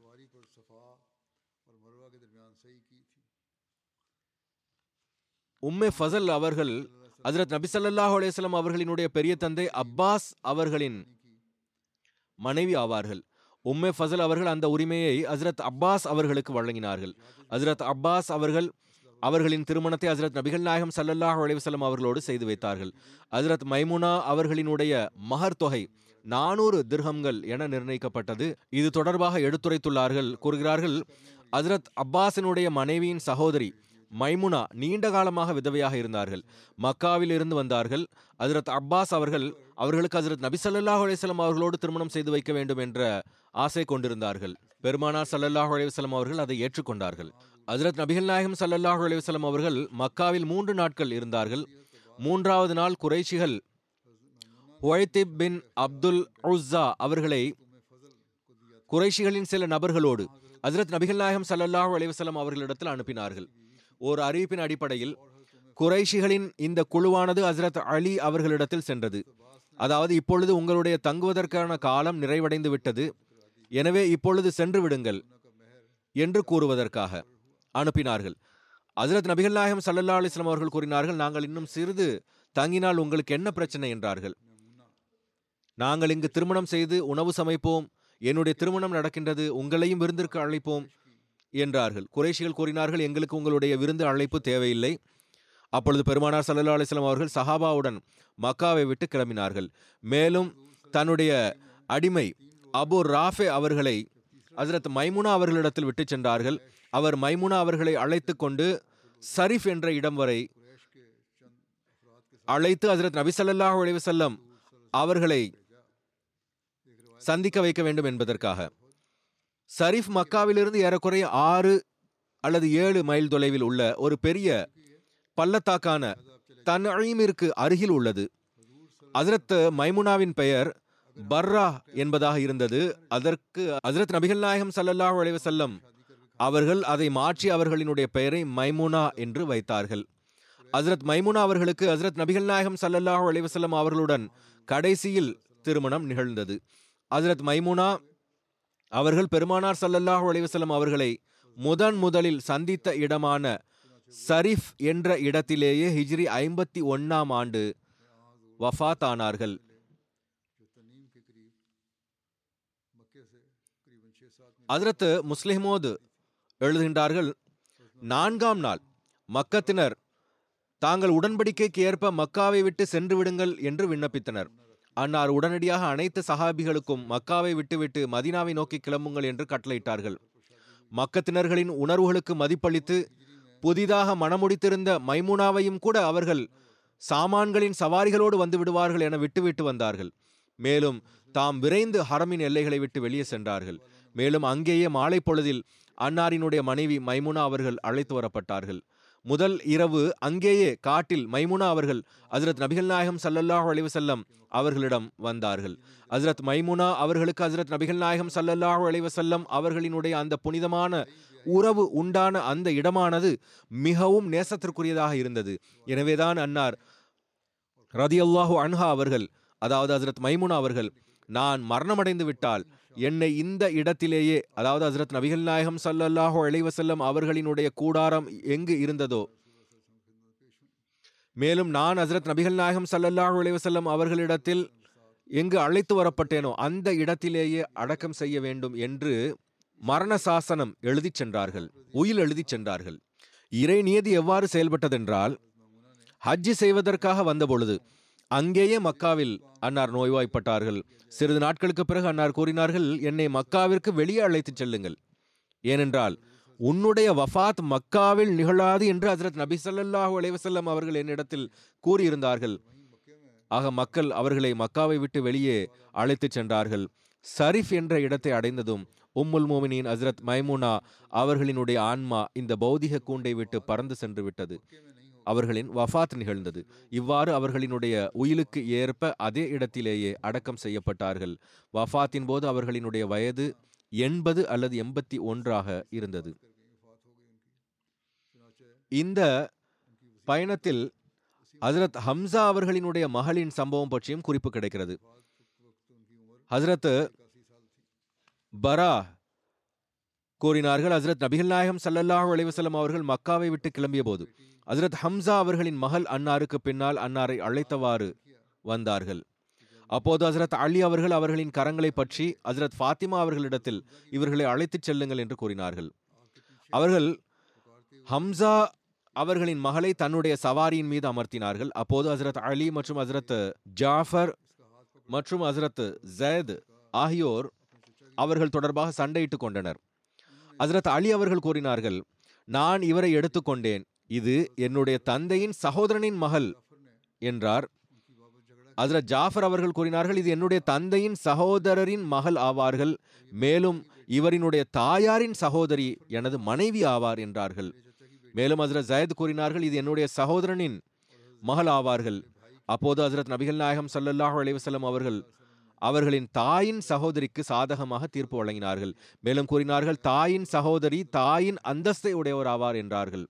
உம்மே ஃபசல் அவர்கள் ஹஜ்ரத் நபி ஸல்லல்லாஹு அலைஹி வஸல்லம் அவர்களினுடைய பெரிய தந்தை அப்பாஸ் அவர்களின் மனைவி ஆவார்கள். உம்மே ஃபசல் அவர்கள் அந்த உரிமையை ஹஜ்ரத் அப்பாஸ் அவர்களுக்கு வழங்கினார்கள். ஹஜ்ரத் அப்பாஸ் அவர்கள் அவர்களின் திருமணத்தை ஹஜ்ரத் நபிகள் நாயகம் ஸல்லல்லாஹு அலைஹி வஸல்லம் அவர்களோடு செய்து வைத்தார்கள். ஹஜ்ரத் மைமுனா அவர்களினுடைய மஹர் தொகை நானூறு திர்ஹம்கள் என நிர்ணயிக்கப்பட்டது. இது தொடர்பாக எடுத்துரைத்துள்ளார்கள். கூறுகிறார்கள், ஹஜ்ரத் அப்பாஸினுடைய மனைவியின் சகோதரி மைமுனா நீண்ட காலமாக விதவையாக இருந்தார்கள். மக்காவில் இருந்து வந்தார்கள். ஹஜ்ரத் அப்பாஸ் அவர்கள் அவர்களுக்கு ஹஜ்ரத் நபி ஸல்லல்லாஹு அலைஹி வஸல்லம் அவர்களோடு திருமணம் செய்து வைக்க வேண்டும் என்ற ஆசை கொண்டிருந்தார்கள். பெருமானார் ஸல்லல்லாஹு அலைஹி வஸல்லம் அவர்கள் அதை ஏற்றுக்கொண்டார்கள். ஹஜ்ரத் நபிகள் நாயகம் ஸல்லல்லாஹு அலைஹி வஸல்லம் அவர்கள் மக்காவில் மூன்று நாட்கள் இருந்தார்கள். மூன்றாவது நாள் குறைஷிகள் ஹுவைத்திப் பின் அப்துல் உஸ்ஸா அவர்களை குறைஷிகளின் சில நபர்களோடு ஹஜ்ரத் நபிகள் நாயகம் ஸல்லல்லாஹு அலைஹி வஸல்லம் அவர்களிடத்தில் அனுப்பினார்கள். ஒரு அறிவிப்பின் அடிப்படையில் குறைஷிகளின் இந்த குழுவானது ஹஜ்ரத் அலி அவர்களிடத்தில் சென்றது. அதாவது, இப்பொழுது உங்களுடைய தங்குவதற்கான காலம் நிறைவடைந்து விட்டது, எனவே இப்பொழுது சென்று விடுங்கள் என்று கூறுவதற்காக அனுப்பினார்கள். ஹஜ்ரத் நபிகள் நாயகம் ஸல்லல்லாஹு அலைஹி வஸல்லம் அவர்கள் கூறினார்கள், நாங்கள் இன்னும் சிறிது தங்கினால் உங்களுக்கு என்ன பிரச்சனை என்றார்கள். நாங்கள் இங்கு திருமணம் செய்து உணவு சமைப்போம், என்னுடைய திருமணம் நடக்கின்றது, உங்களையும் விருந்திற்கு அழைப்போம் என்றார்கள். குறைஷிகள் கூறினார்கள், எங்களுக்கு உங்களுடைய விருந்து அழைப்பு தேவையில்லை. அப்பொழுது பெருமானார் ஸல்லல்லாஹு அலைஹி வஸல்லம் அவர்கள் சஹாபாவுடன் மக்காவை விட்டு கிளம்பினார்கள். மேலும் தன்னுடைய அடிமை அபு ராஃபே அவர்களை ஹஜ்ரத் மைமுனா அவர்களிடத்தில் விட்டு சென்றார்கள். அவர் மைமுனா அவர்களை அழைத்து கொண்டு சரிஃப் என்ற இடம் வரை அழைத்து ஹஜ்ரத் நபி ஸல்லல்லாஹு அலைஹி வஸல்லம் அவர்களை சந்திக்க வைக்க வேண்டும் என்பதற்காக. சரிஃப் மக்காவிலிருந்து ஏறக்குறைய ஆறு அல்லது ஏழு மைல் தொலைவில் உள்ள ஒரு பெரிய பள்ளத்தாக்கான தன்ஈமிற்கு அருகில் உள்ளது. ஹஜ்ரத் மைமுனாவின் பெயர் பர்ரா என்பதாக இருந்தது. அதற்கு ஹஜ்ரத் நபிகள் நாயகம் ஸல்லல்லாஹு அலைஹி வஸல்லம் அவர்கள் அதை மாற்றி அவர்களினுடைய பெயரை மைமுனா என்று வைத்தார்கள். ஹஜ்ரத் மைமுனா அவர்களுக்கு ஹஜ்ரத் நபிகள் நாயகம் ஸல்லல்லாஹு அலைஹி வஸல்லம் அவர்களுடன் கடைசியில் திருமணம் நிகழ்ந்தது. ஹஜ்ரத் மைமுனா அவர்கள் பெருமானார் ஸல்லல்லாஹு அலைஹி வஸல்லம் அவர்களை முதன் முதலில் சந்தித்த இடமான சரிஃப் என்ற இடத்திலேயே ஹிஜ்ரி ஐம்பத்தி ஒன்னாம் ஆண்டு வஃபாத் ஆனார்கள். ஹஜ்ரத் முஸ்லிமோது எழுதுகின்றார்கள், நான்காம் நாள் மக்கத்தினர் தாங்கள் உடன்படிக்கைக்கு ஏற்ப மக்காவை விட்டு சென்று விடுங்கள் என்று விண்ணப்பித்தனர். அன்னார் உடனடியாக அனைத்து சஹாபிகளுக்கும் மக்காவை விட்டுவிட்டு மதீனாவை நோக்கி கிளம்புங்கள் என்று கட்டளையிட்டார்கள். மக்கத்தினர்களின் உணர்வுகளுக்கு மதிப்பளித்து புதிதாக மணமுடித்திருந்த மைமுனாவையும் கூட அவர்கள் சாமான்களின் சவாரிகளோடு வந்து விடுவார்கள் என விட்டுவிட்டு வந்தார்கள். மேலும் தாம் விரைந்து ஹரமின் எல்லைகளை விட்டு வெளியே சென்றார்கள். மேலும் அங்கேயே மாலை பொழுதில் அன்னாரினுடைய மனைவி மைமுனா அவர்கள் அழைத்து வரப்பட்டார்கள். முதல் இரவு அங்கேயே காட்டில் மைமுனா அவர்கள் ஹஜ்ரத் நபிகள் நாயகம் ஸல்லல்லாஹு அலைஹி வஸல்லம் அவர்களிடம் வந்தார்கள். ஹஜ்ரத் மைமுனா அவர்களுக்கு ஹஜ்ரத் நபிகள் நாயகம் ஸல்லல்லாஹு அலைஹி வஸல்லம் அவர்களினுடைய அந்த புனிதமான உறவு உண்டான அந்த இடமானது மிகவும் நேசத்திற்குரியதாக இருந்தது. எனவேதான் அன்னார் ரதியல்லாஹு அன்ஹா அவர்கள், அதாவது ஹஜ்ரத் மைமுனா அவர்கள் நான் மரணமடைந்து விட்டால் என்னை இந்த இடத்திலேயே, அதாவது ஹஜ்ரத் நபிகள் நாயகம் ஸல்லல்லாஹு அலைஹி வஸல்லம் அவர்களினுடைய கூடாரம் எங்கு இருந்ததோ, மேலும் நான் ஹஜ்ரத் நபிகள் நாயகம் ஸல்லல்லாஹு அலைஹி வஸல்லம் அவர்களிடத்தில் எங்கு அழைத்து வரப்பட்டேனோ அந்த இடத்திலேயே அடக்கம் செய்ய வேண்டும் என்று மரண சாசனம் எழுதி சென்றார்கள், உயில் எழுதி சென்றார்கள். இறை நியதி எவ்வாறு செயல்பட்டதென்றால், ஹஜ்ஜி செய்வதற்காக வந்த பொழுது அங்கேயே மக்காவில் அன்னார் நோய்வாய்ப்பட்டார்கள். சிறிது நாட்களுக்கு பிறகு அன்னார் கூறினார்கள், என்னை மக்காவிற்கு வெளியே அழைத்துச் செல்லுங்கள், ஏனென்றால் உன்னுடைய வஃபாத் மக்காவில் நிகழாது என்று ஹஜ்ரத் நபி ஸல்லல்லாஹு அலைஹி வஸல்லம் அவர்கள் என்னிடத்தில் கூறியிருந்தார்கள். ஆக மக்கள் அவர்களை மக்காவை விட்டு வெளியே அழைத்துச் சென்றார்கள். சரிஃப் என்ற இடத்தை அடைந்ததும் உம்முல் மோமினின் ஹஜ்ரத் மைமுனா அவர்களினுடைய ஆன்மா இந்த பௌதிக கூண்டை விட்டு பறந்து சென்று விட்டது. அவர்களின் வஃபாத் நிகழ்ந்தது. இவ்வாறு அவர்களினுடைய உயிலுக்கு ஏற்ப அதே இடத்திலேயே அடக்கம் செய்யப்பட்டார்கள். வஃபாத்தின் போது அவர்களினுடைய வயது எண்பது அல்லது எண்பத்தி ஒன்றாக இருந்தது. இந்த பயணத்தில் ஹஜ்ரத் ஹம்சா அவர்களினுடைய மகளின் சம்பவம் பற்றியும் குறிப்பு கிடைக்கிறது. ஹஜ்ரத் பரா கூறினார்கள், ஹஜ்ரத் நபிகள் நாயகம் ஸல்லல்லாஹு அலைஹி வஸல்லம் அவர்கள் மக்காவை விட்டு கிளம்பிய போது ஹஜ்ரத் ஹம்சா அவர்களின் மகள் அன்னாருக்கு பின்னால் அன்னாரை அழைத்தவாறு வந்தார்கள். அப்போது ஹஜ்ரத் அலி அவர்கள் அவர்களின் கரங்களை பற்றி ஹஜ்ரத் ஃபாத்திமா அவர்களிடத்தில் இவர்களை அழைத்துச் செல்லுங்கள் என்று கூறினார்கள். அவர்கள் ஹம்சா அவர்களின் மகளை தன்னுடைய சவாரியின் மீது அமர்த்தினார்கள். அப்போது ஹஜ்ரத் அலி மற்றும் ஹஜ்ரத் ஜாஃபர் மற்றும் ஹஜ்ரத் ஜயத் ஆகியோர் அவர்கள் தொடர்பாக சண்டையிட்டுக் கொண்டனர். ஹஜ்ரத் அலி அவர்கள் கூறினார்கள், நான் இவரை எடுத்துக்கொண்டேன், இது என்னுடைய தந்தையின் சகோதரனின் மகள் என்றார். ஹஜ்ரத் ஜாஃபர் அவர்கள் கூறினார்கள், இது என்னுடைய தந்தையின் சகோதரரின் மகள் ஆவார்கள், மேலும் இவரினுடைய தாயாரின் சகோதரி எனது மனைவி ஆவார் என்றார்கள். மேலும் ஹஜ்ரத் ஜயத் கூறினார்கள், இது என்னுடைய சகோதரனின் மகள் ஆவார்கள். அப்போது ஹஜ்ரத் நபிகள் நாயகம் ஸல்லல்லாஹு அலைஹி வஸல்லம் அவர்கள் அவர்களின் தாயின் சகோதரிக்கு சாதகமாக தீர்ப்பு வழங்கினார்கள். மேலும் கூறினார்கள், தாயின் சகோதரி தாயின் அந்தஸ்தை உடையவர் ஆவார் என்றார்கள்.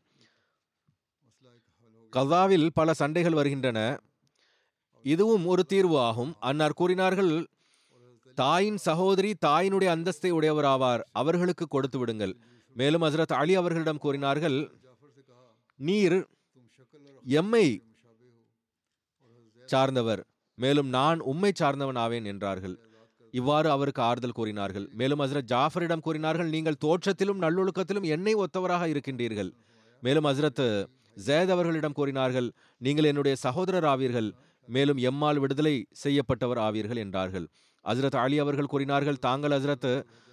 கஸாவில் பல சண்டைகள் வருகின்றன, இதுவும் ஒரு தீர்வு ஆகும். அன்னார் கூறினார்கள், தாயின் சகோதரி தாயினுடைய அந்தஸ்தை உடையவர் ஆவார், அவர்களுக்கு கொடுத்து விடுங்கள். மேலும் ஹஜ்ரத் அலி அவர்களிடம் கூறினார்கள், நீர் எம்மை சார்ந்தவர், மேலும் நான் உம்மை சார்ந்தவன் ஆவேன் என்றார்கள். இவ்வாறு அவருக்கு ஆறுதல் கூறினார்கள். மேலும் ஹஜ்ரத் ஜாஃபரிடம் கூறினார்கள், நீங்கள் தோற்றத்திலும் நல்லொழுக்கத்திலும் என்னை ஒத்தவராக இருக்கின்றீர்கள். மேலும் ஹஜ்ரத் ஜயத் அவர்களிடம் கூறினார்கள், நீங்கள் என்னுடைய சகோதரர் ஆவீர்கள், மேலும் எம்மால் விடுதலை செய்யப்பட்டவர் ஆவீர்கள் என்றார்கள். ஹஜ்ரத் அலி அவர்கள் கூறினார்கள், தாங்கள் ஹஜ்ரத்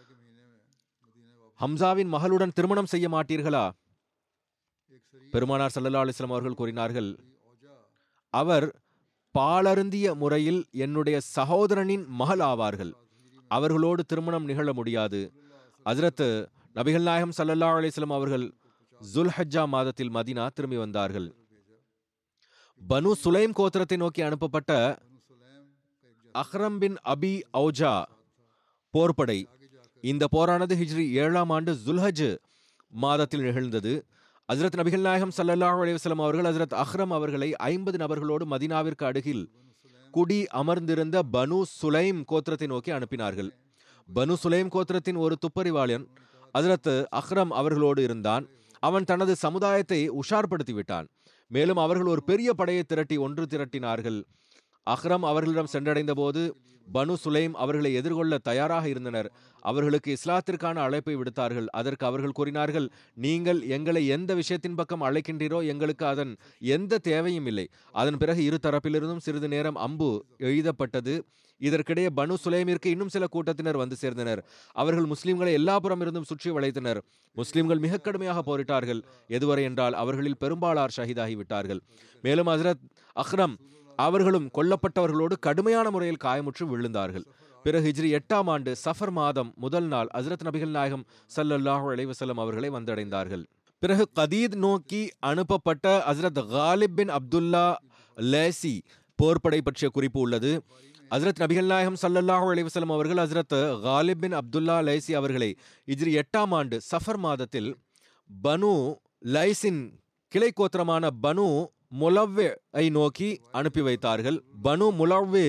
ஹம்சாவின் மகளுடன் திருமணம் செய்ய மாட்டீர்களா? பெருமானார் ஸல்லல்லாஹு அலைஹி வஸல்லம் அவர்கள் கூறினார்கள், அவர் பாலருந்திய முறையில் என்னுடைய சகோதரனின் மகள் ஆவார்கள், அவர்களோடு திருமணம் நிகழ முடியாது. ஹஜ்ரத் நபிகள் நாயகம் ஸல்லல்லாஹு அலைஹி வஸல்லம் அவர்கள் ஜுல்ஹஜ்ஜா மாதத்தில் மதீனா திரும்பி வந்தார்கள். பனு சுலைம் கோத்திரத்தை நோக்கி அனுப்பப்பட்ட அஹ்ரம் பின் அபி ஔஜா போர்படை, இந்த போரானது ஹிஜ்ரி ஏழாம் ஆண்டு ஜுல்ஹஜ் மாதத்தில் நிகழ்ந்தது. ஹஜ்ரத் நபிகள் நாயகம் ஸல்லல்லாஹு அலைஹி வஸல்லம் அவர்கள் ஹஜ்ரத் அஹ்ரம் அவர்களை ஐம்பது நபர்களோடு மதீனாவிற்கு அருகில் குடி அமர்ந்திருந்த பனு சுலைம் கோத்திரத்தை நோக்கி அனுப்பினார்கள். பனு சுலைம் கோத்திரத்தின் ஒரு துப்பறிவாளன் ஹஜ்ரத் அஹ்ரம் அவர்களோடு இருந்தான். அவன் தனது சமுதாயத்தை உஷார்படுத்தி விட்டான். மேலும் அவர்கள் ஒரு பெரிய படையை திரட்டி ஒன்று திரட்டினார்கள். அஹ்ரம் அவர்களிடம் சென்றடைந்த போது பனு சுலைம் அவர்களை எதிர்கொள்ள தயாராக இருந்தனர். அவர்களுக்கு இஸ்லாத்திற்கான அழைப்பை விடுத்தார்கள். அதற்கு அவர்கள் கூறினார்கள், நீங்கள் எங்களை எந்த விஷயத்தின் பக்கம் அழைக்கின்றீரோ எங்களுக்கு அதன் எந்த தேவையும் இல்லை. அதன் பிறகு இரு தரப்பிலிருந்தும் சிறிது நேரம் அம்பு எழுதப்பட்டது. இதற்கிடையே பனு சுலைமிற்கு இன்னும் சில கூட்டத்தினர் வந்து சேர்ந்தனர். அவர்கள் முஸ்லிம்களை எல்லா புறம் இருந்தும் சுற்றி வளைத்தனர். முஸ்லிம்கள் மிக கடுமையாக போரிட்டார்கள். எதுவரை என்றால் அவர்களில் பெரும்பாலார் ஷஹீதாகிவிட்டார்கள். மேலும் ஹஜ்ரத் அஹ்ரம் அவர்களும் கொல்லப்பட்டவர்களோடு கடுமையான முறையில் காயமுற்று விழுந்தார்கள். பிறகு ஹிஜ்ரி எட்டாம் ஆண்டு சஃபர் மாதம் முதல் நாள் ஹஜ்ரத் நபிகள் நாயகம் ஸல்லல்லாஹு அலைஹி வஸல்லம் அவர்களை வந்தடைந்தார்கள். பிறகு கதீத் நோக்கி அனுப்பப்பட்ட ஹஜ்ரத் காலிப் பின் அப்துல்லா லேசி போர்படை பற்றிய குறிப்பு உள்ளது. ஹஜ்ரத் நபிகள் நாயகம் ஸல்லல்லாஹு அலைஹி வஸல்லம் அவர்கள் ஹஜ்ரத் காலிப் பின் அப்துல்லா லைசி அவர்களை ஹிஜ்ரி எட்டாம் ஆண்டு சஃபர் மாதத்தில் பனு லைஸின் கிளை கோத்திரமான பனு முலவ்வே ஐ நோக்கி அனுப்பி வைத்தார்கள். பனு முலவ்வே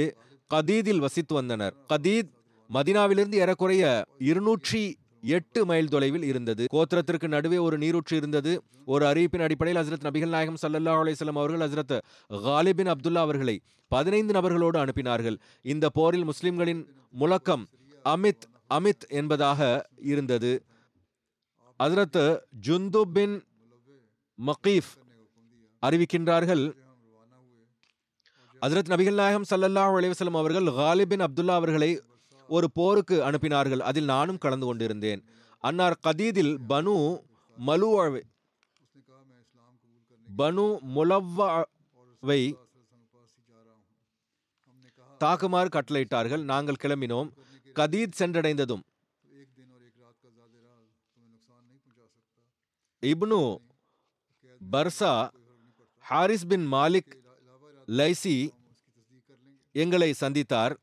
கதீதில் வசித்து வந்தனர். கதீத் மதினாவிலிருந்து ஏறக்குறைய இருநூற்றி எட்டு மைல் தொலைவில் இருந்தது. கோத்திரத்திற்கு நடுவே ஒரு நீரூற்று இருந்தது. ஒரு அறிவிப்பின் அடிப்படையில் ஹசரத் நபிகள் நாயகம் ஸல்லல்லாஹு அலைஹி வஸல்லம் அவர்கள் ஹசரத் காலிப் பின் அப்துல்லா அவர்களை பதினைந்து நபர்களோடு அனுப்பினார்கள். இந்த போரில் முஸ்லிம்களின் முழக்கம் அமித் அமித் என்பதாக இருந்தது. ஹசரத் ஜுந்துப் பின் மகீஃப் அறிவிக்கின்றார்கள், ஹசரத் நபிகள் நாயகம் ஸல்லல்லாஹு அலைஹி வஸல்லம் அவர்கள் காலிப் பின் அப்துல்லா அவர்களை ஒரு போருக்கு அனுப்பினார்கள். அதில் நானும் கலந்து கொண்டிருந்தேன். அன்னார் கதீதில் பனு மலுவை பனு முலவ்வை தாக்குமாறு கட்டளையிட்டார்கள். நாங்கள் கிளம்பினோம். கதீத் சென்றடைந்ததும் Ibn Barsa Harith bin Malik Laythi எங்களை சந்தித்தார்.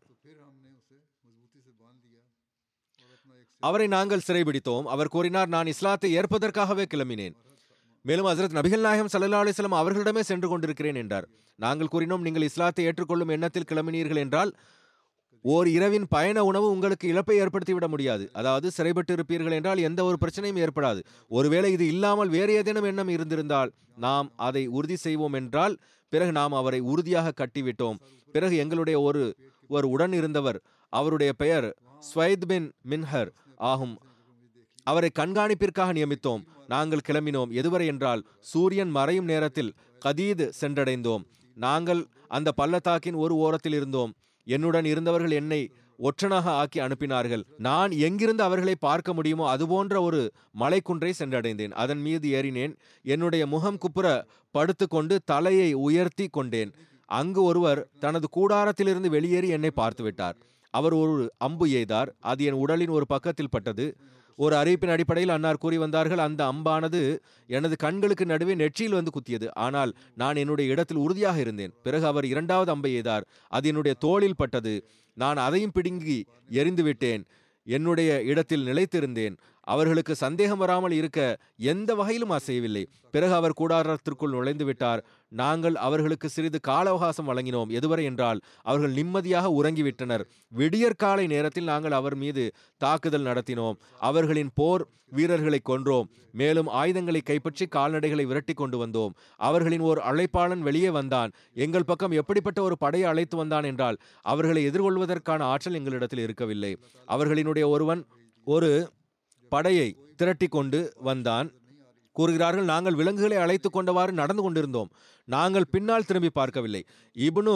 அவரை நாங்கள் சிறைபிடித்தோம். அவர் கூறினார், நான் இஸ்லாத்தை ஏற்பதற்காகவே கிளம்பினேன். மேலும் ஹசரத் நபிகள் நாயகம் ஸல்லல்லாஹு அலைஹி வஸல்லம் அவர்களிடமே சென்று கொண்டிருக்கிறேன் என்றார். நாங்கள் கூறினோம், நீங்கள் இஸ்லாத்தை ஏற்றுக்கொள்ளும் எண்ணத்தில் கிளம்பினீர்கள் என்றால் ஓர் இரவின் பயண உணவு உங்களுக்கு இழப்பை ஏற்படுத்திவிட முடியாது. அதாவது சிறைப்பட்டு இருப்பீர்கள் என்றால் எந்த ஒரு பிரச்சனையும் ஏற்படாது. ஒருவேளை இது இல்லாமல் வேறு ஏதேனும் எண்ணம் இருந்திருந்தால் நாம் அதை உறுதி செய்வோம் என்றால் பிறகு நாம் அவரை உறுதியாக கட்டிவிட்டோம். பிறகு எங்களுடைய ஒரு ஒரு உடன் இருந்தவர், அவருடைய பெயர் ஸ்வைத் பின் மின்ஹர் ஆகும். அவரை கண்காணிப்பிற்காக நியமித்தோம். நாங்கள் கிளம்பினோம். எதுவரை என்றால் சூரியன் மறையும் நேரத்தில் கதீத் சென்றடைந்தோம். நாங்கள் அந்த பள்ளத்தாக்கின் ஒரு ஓரத்தில் இருந்தோம். என்னுடன் இருந்தவர்கள் என்னை ஒற்றனாக ஆக்கி அனுப்பினார்கள். நான் எங்கிருந்து அவர்களை பார்க்க முடியுமோ அதுபோன்ற ஒரு மலைக்குன்றை சென்றடைந்தேன். அதன் மீது ஏறினேன். என்னுடைய முகம் குப்புற படுத்துக்கொண்டு தலையை உயர்த்தி கொண்டேன். அங்கு ஒருவர் தனது கூடாரத்திலிருந்து வெளியேறி என்னை பார்த்துவிட்டார். அவர் ஒரு அம்பு எய்தார். அது என் உடலின் ஒரு பக்கத்தில் பட்டது. ஒரு அறிவிப்பின் அடிப்படையில் அன்னார் கூறி வந்தார்கள், அந்த அம்பானது எனது கண்களுக்கு நடுவே நெற்றியில் வந்து குத்தியது. ஆனால் நான் என்னுடைய இடத்தில் உறுதியாக இருந்தேன். பிறகு அவர் இரண்டாவது அம்பை எய்தார். அது என்னுடைய தோளில் பட்டது. நான் அதையும் பிடுங்கி எறிந்து விட்டேன். என்னுடைய இடத்தில் நிலைத்திருந்தேன். அவர்களுக்கு சந்தேகம் வராமல் இருக்க எந்த வகையிலும் அசையவில்லை. பிறகு அவர் கூடாரத்திற்குள் நுழைந்து விட்டார். நாங்கள் அவர்களுக்கு சிறிது கால அவகாசம் வழங்கினோம். எதுவரை என்றால் அவர்கள் நிம்மதியாக உறங்கிவிட்டனர். விடியற்காலை நேரத்தில் நாங்கள் அவர் மீது தாக்குதல் நடத்தினோம். அவர்களின் போர் வீரர்களை கொன்றோம். மேலும் ஆயுதங்களை கைப்பற்றி கால்நடைகளை விரட்டி கொண்டு வந்தோம். அவர்களின் ஓர் அழைப்பாளன் வெளியே வந்தான். எங்கள் பக்கம் எப்படிப்பட்ட ஒரு படையை அழைத்து வந்தான் என்றால் அவர்களை எதிர்கொள்வதற்கான ஆற்றல் எங்களிடத்தில் இருக்கவில்லை. அவர்களினுடைய ஒருவன் ஒரு படையை திரட்டி கொண்டு வந்தான். கூறுகிறார்கள், நாங்கள் விலங்குகளை அழைத்து கொண்டவாறு நடந்து கொண்டிருந்தோம். நாங்கள் பின்னால் திரும்பி பார்க்கவில்லை. இப்னு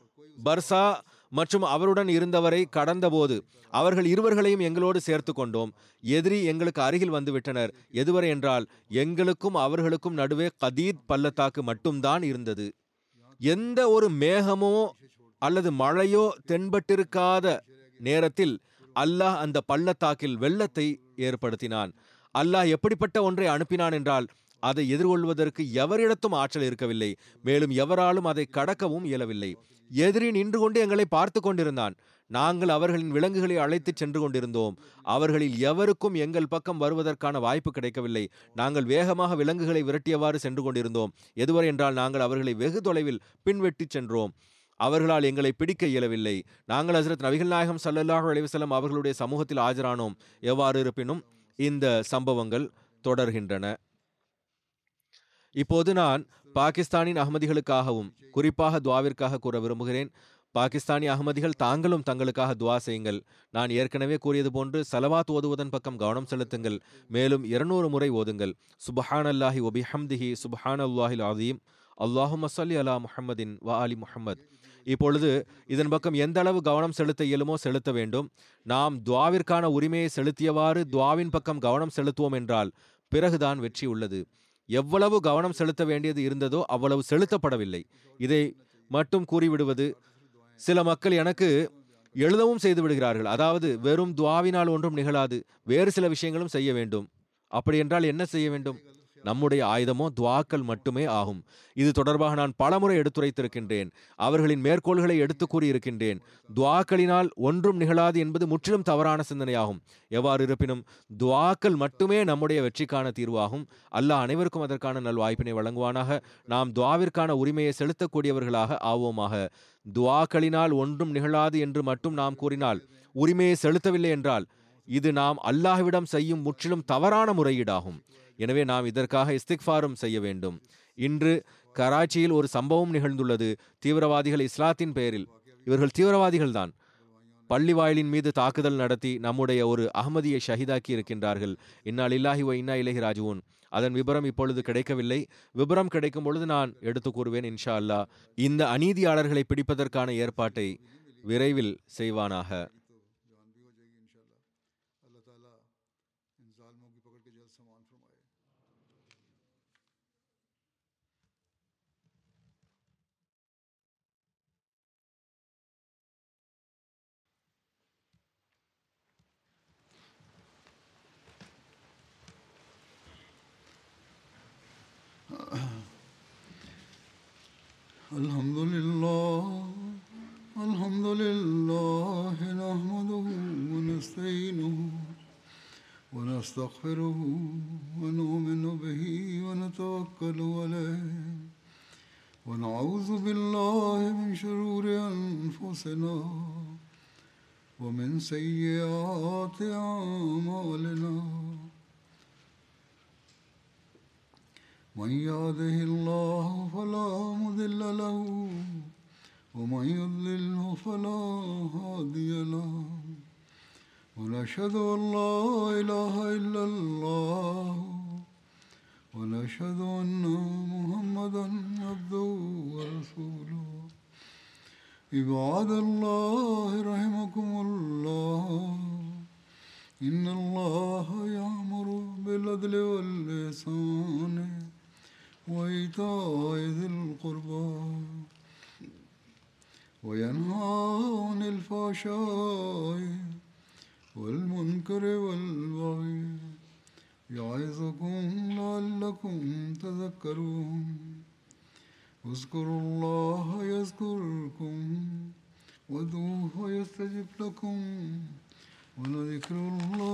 பர்சா மற்றும் அவருடன் இருந்தவரை கடந்தபோது அவர்கள் இருவர்களையும் எங்களோடு சேர்த்து கொண்டோம். எதிரி எங்களுக்கு அருகில் வந்து விட்டனர். எதுவரை என்றால் எங்களுக்கும் அவர்களுக்கும் நடுவே கதீத் பள்ளத்தாக்கு மட்டும்தான் இருந்தது. எந்த ஒரு மேகமோ அல்லது மழையோ தென்பட்டிருக்காத நேரத்தில் அல்லாஹ் அந்த பள்ளத்தாக்கில் வெள்ளத்தை ஏற்படுத்தினான். அல்லாஹ் எப்படிப்பட்ட ஒன்றை அனுப்பினான் என்றால் அதை எதிர்கொள்வதற்கு எவரிடத்தும் ஆற்றல் இருக்கவில்லை. மேலும் எவராலும் அதை கடக்கவும் இயலவில்லை. எதிரி நின்று கொண்டு எங்களை பார்த்து கொண்டிருந்தான். நாங்கள் அவர்களின் விலங்குகளை அழைத்து சென்று கொண்டிருந்தோம். அவர்களில் எவருக்கும் எங்கள் பக்கம் வருவதற்கான வாய்ப்பு கிடைக்கவில்லை. நாங்கள் வேகமாக விலங்குகளை விரட்டியவாறு சென்று கொண்டிருந்தோம். எதுவரை என்றால் நாங்கள் அவர்களை வெகு தொலைவில் பின்வெட்டி சென்றோம். அவர்களால் எங்களை பிடிக்க இயலவில்லை. நாங்கள் ஹசரத் நபிகள் நாயகம் ஸல்லல்லாஹு அலைஹி வஸல்லம் அவர்களுடைய சமூகத்தில் ஆஜரானோம். எவ்வாறு இருப்பினும் இந்த சம்பவங்கள் தொடர்கின்றன. இப்போது நான் பாகிஸ்தானின் அகமதிகளுக்காகவும் குறிப்பாக துவாவிற்காக கூற விரும்புகிறேன். பாகிஸ்தானி அகமதிகள் தாங்களும் தங்களுக்காக துவா செய்யுங்கள். நான் ஏற்கனவே கூறியது போன்று சலவாத் ஓதுவதன் பக்கம் கவனம் செலுத்துங்கள். மேலும் இருநூறு முறை ஓதுங்கள். சுப்ஹானல்லாஹி வ பிஹம்திஹி சுப்ஹானல்லாஹில் அஸீம் அல்லாஹும்ம ஸல்லி அலா முஹம்மதின் வ ஆலி முஹம்மத். இப்பொழுது இதன் பக்கம் எந்த அளவு கவனம் செலுத்த இயலுமோ செலுத்த வேண்டும். நாம் துவாவிற்கான உரிமையை செலுத்தியவாறு துவாவின் பக்கம் கவனம் செலுத்துவோம் என்றால் பிறகுதான் வெற்றி உள்ளது. எவ்வளவு கவனம் செலுத்த வேண்டியது இருந்ததோ அவ்வளவு செலுத்தப்படவில்லை. இதை மட்டும் கூறிவிடுவது, சில மக்கள் எனக்கு எழுதவும் செய்து விடுகிறார்கள். அதாவது வெறும் துவாவினால் ஒன்றும் நிகழாது, வேறு சில விஷயங்களும் செய்ய வேண்டும். அப்படி என்றால் என்ன செய்ய வேண்டும்? நம்முடைய ஆயுதமோ துஆக்கள் மட்டுமே ஆகும். இது தொடர்பாக நான் பலமுறை எடுத்துரைத்திருக்கின்றேன். அவர்களின் மேற்கோள்களை எடுத்து கூறியிருக்கின்றேன். துஆக்களினால் ஒன்றும் நிகழாது என்பது முற்றிலும் தவறான சிந்தனையாகும். எவ்வாறு இருப்பினும் துஆக்கள் மட்டுமே நம்முடைய வெற்றிக்கான தீர்வாகும். அல்லாஹ் அனைவருக்கும் அதற்கான நல் வாய்ப்பினை வழங்குவானாக. நாம் துஆவிற்கான உரிமையை செலுத்தக்கூடியவர்களாக ஆவோமாக. துஆக்களினால் ஒன்றும் நிகழாது என்று மட்டும் நாம் கூறினால், உரிமையை செலுத்தவில்லை என்றால், இது நாம் அல்லாஹ்விடம் செய்யும் முற்றிலும் தவறான முறையீடாகும். எனவே நாம் இதற்காக இஸ்திக்ஃபாரும் செய்ய வேண்டும். இன்று கராச்சியில் ஒரு சம்பவம் நிகழ்ந்துள்ளது. தீவிரவாதிகள் இஸ்லாத்தின் பெயரில், இவர்கள் தீவிரவாதிகள் தான், பள்ளி வாயிலின் மீது தாக்குதல் நடத்தி நம்முடைய ஒரு அஹ்மதியை ஷஹீதாக்கி இருக்கின்றார்கள். இன்னா லில்லாஹி வ இன்னா இலைஹி ராஜிஊன். அதன் விபரம் இப்பொழுது கிடைக்கவில்லை. விபரம் கிடைக்கும் பொழுது நான் எடுத்து கூறுவேன் இன்ஷா அல்லாஹ். இந்த அநீதியாளர்களை பிடிப்பதற்கான ஏற்பாட்டை விரைவில் செய்வானாக. Alhamdulillah, alhamdulillah, nahmaduhu wa nasta'inuhu wa nastaghfiruhu wa nu'minu bihi wa natawakkalu alayhi wa na'udhu billahi min shururi anfusina wa min sayyiati a'malina. من يهده الله فلا مضل له ومن يضلله فلا هادي له ونشهد أن لا إله إلا الله ونشهد أن محمدا عبده ورسوله. عباد الله رحمكم الله إن الله يأمر بالعدل والإحسان وإيتاء ذي القربى وينهى عن الفحشاء والمنكر والبغي يعظكم لعلكم تذكرون. اذكروا الله يذكركم وادعوه يستجب لكم ولذكر الله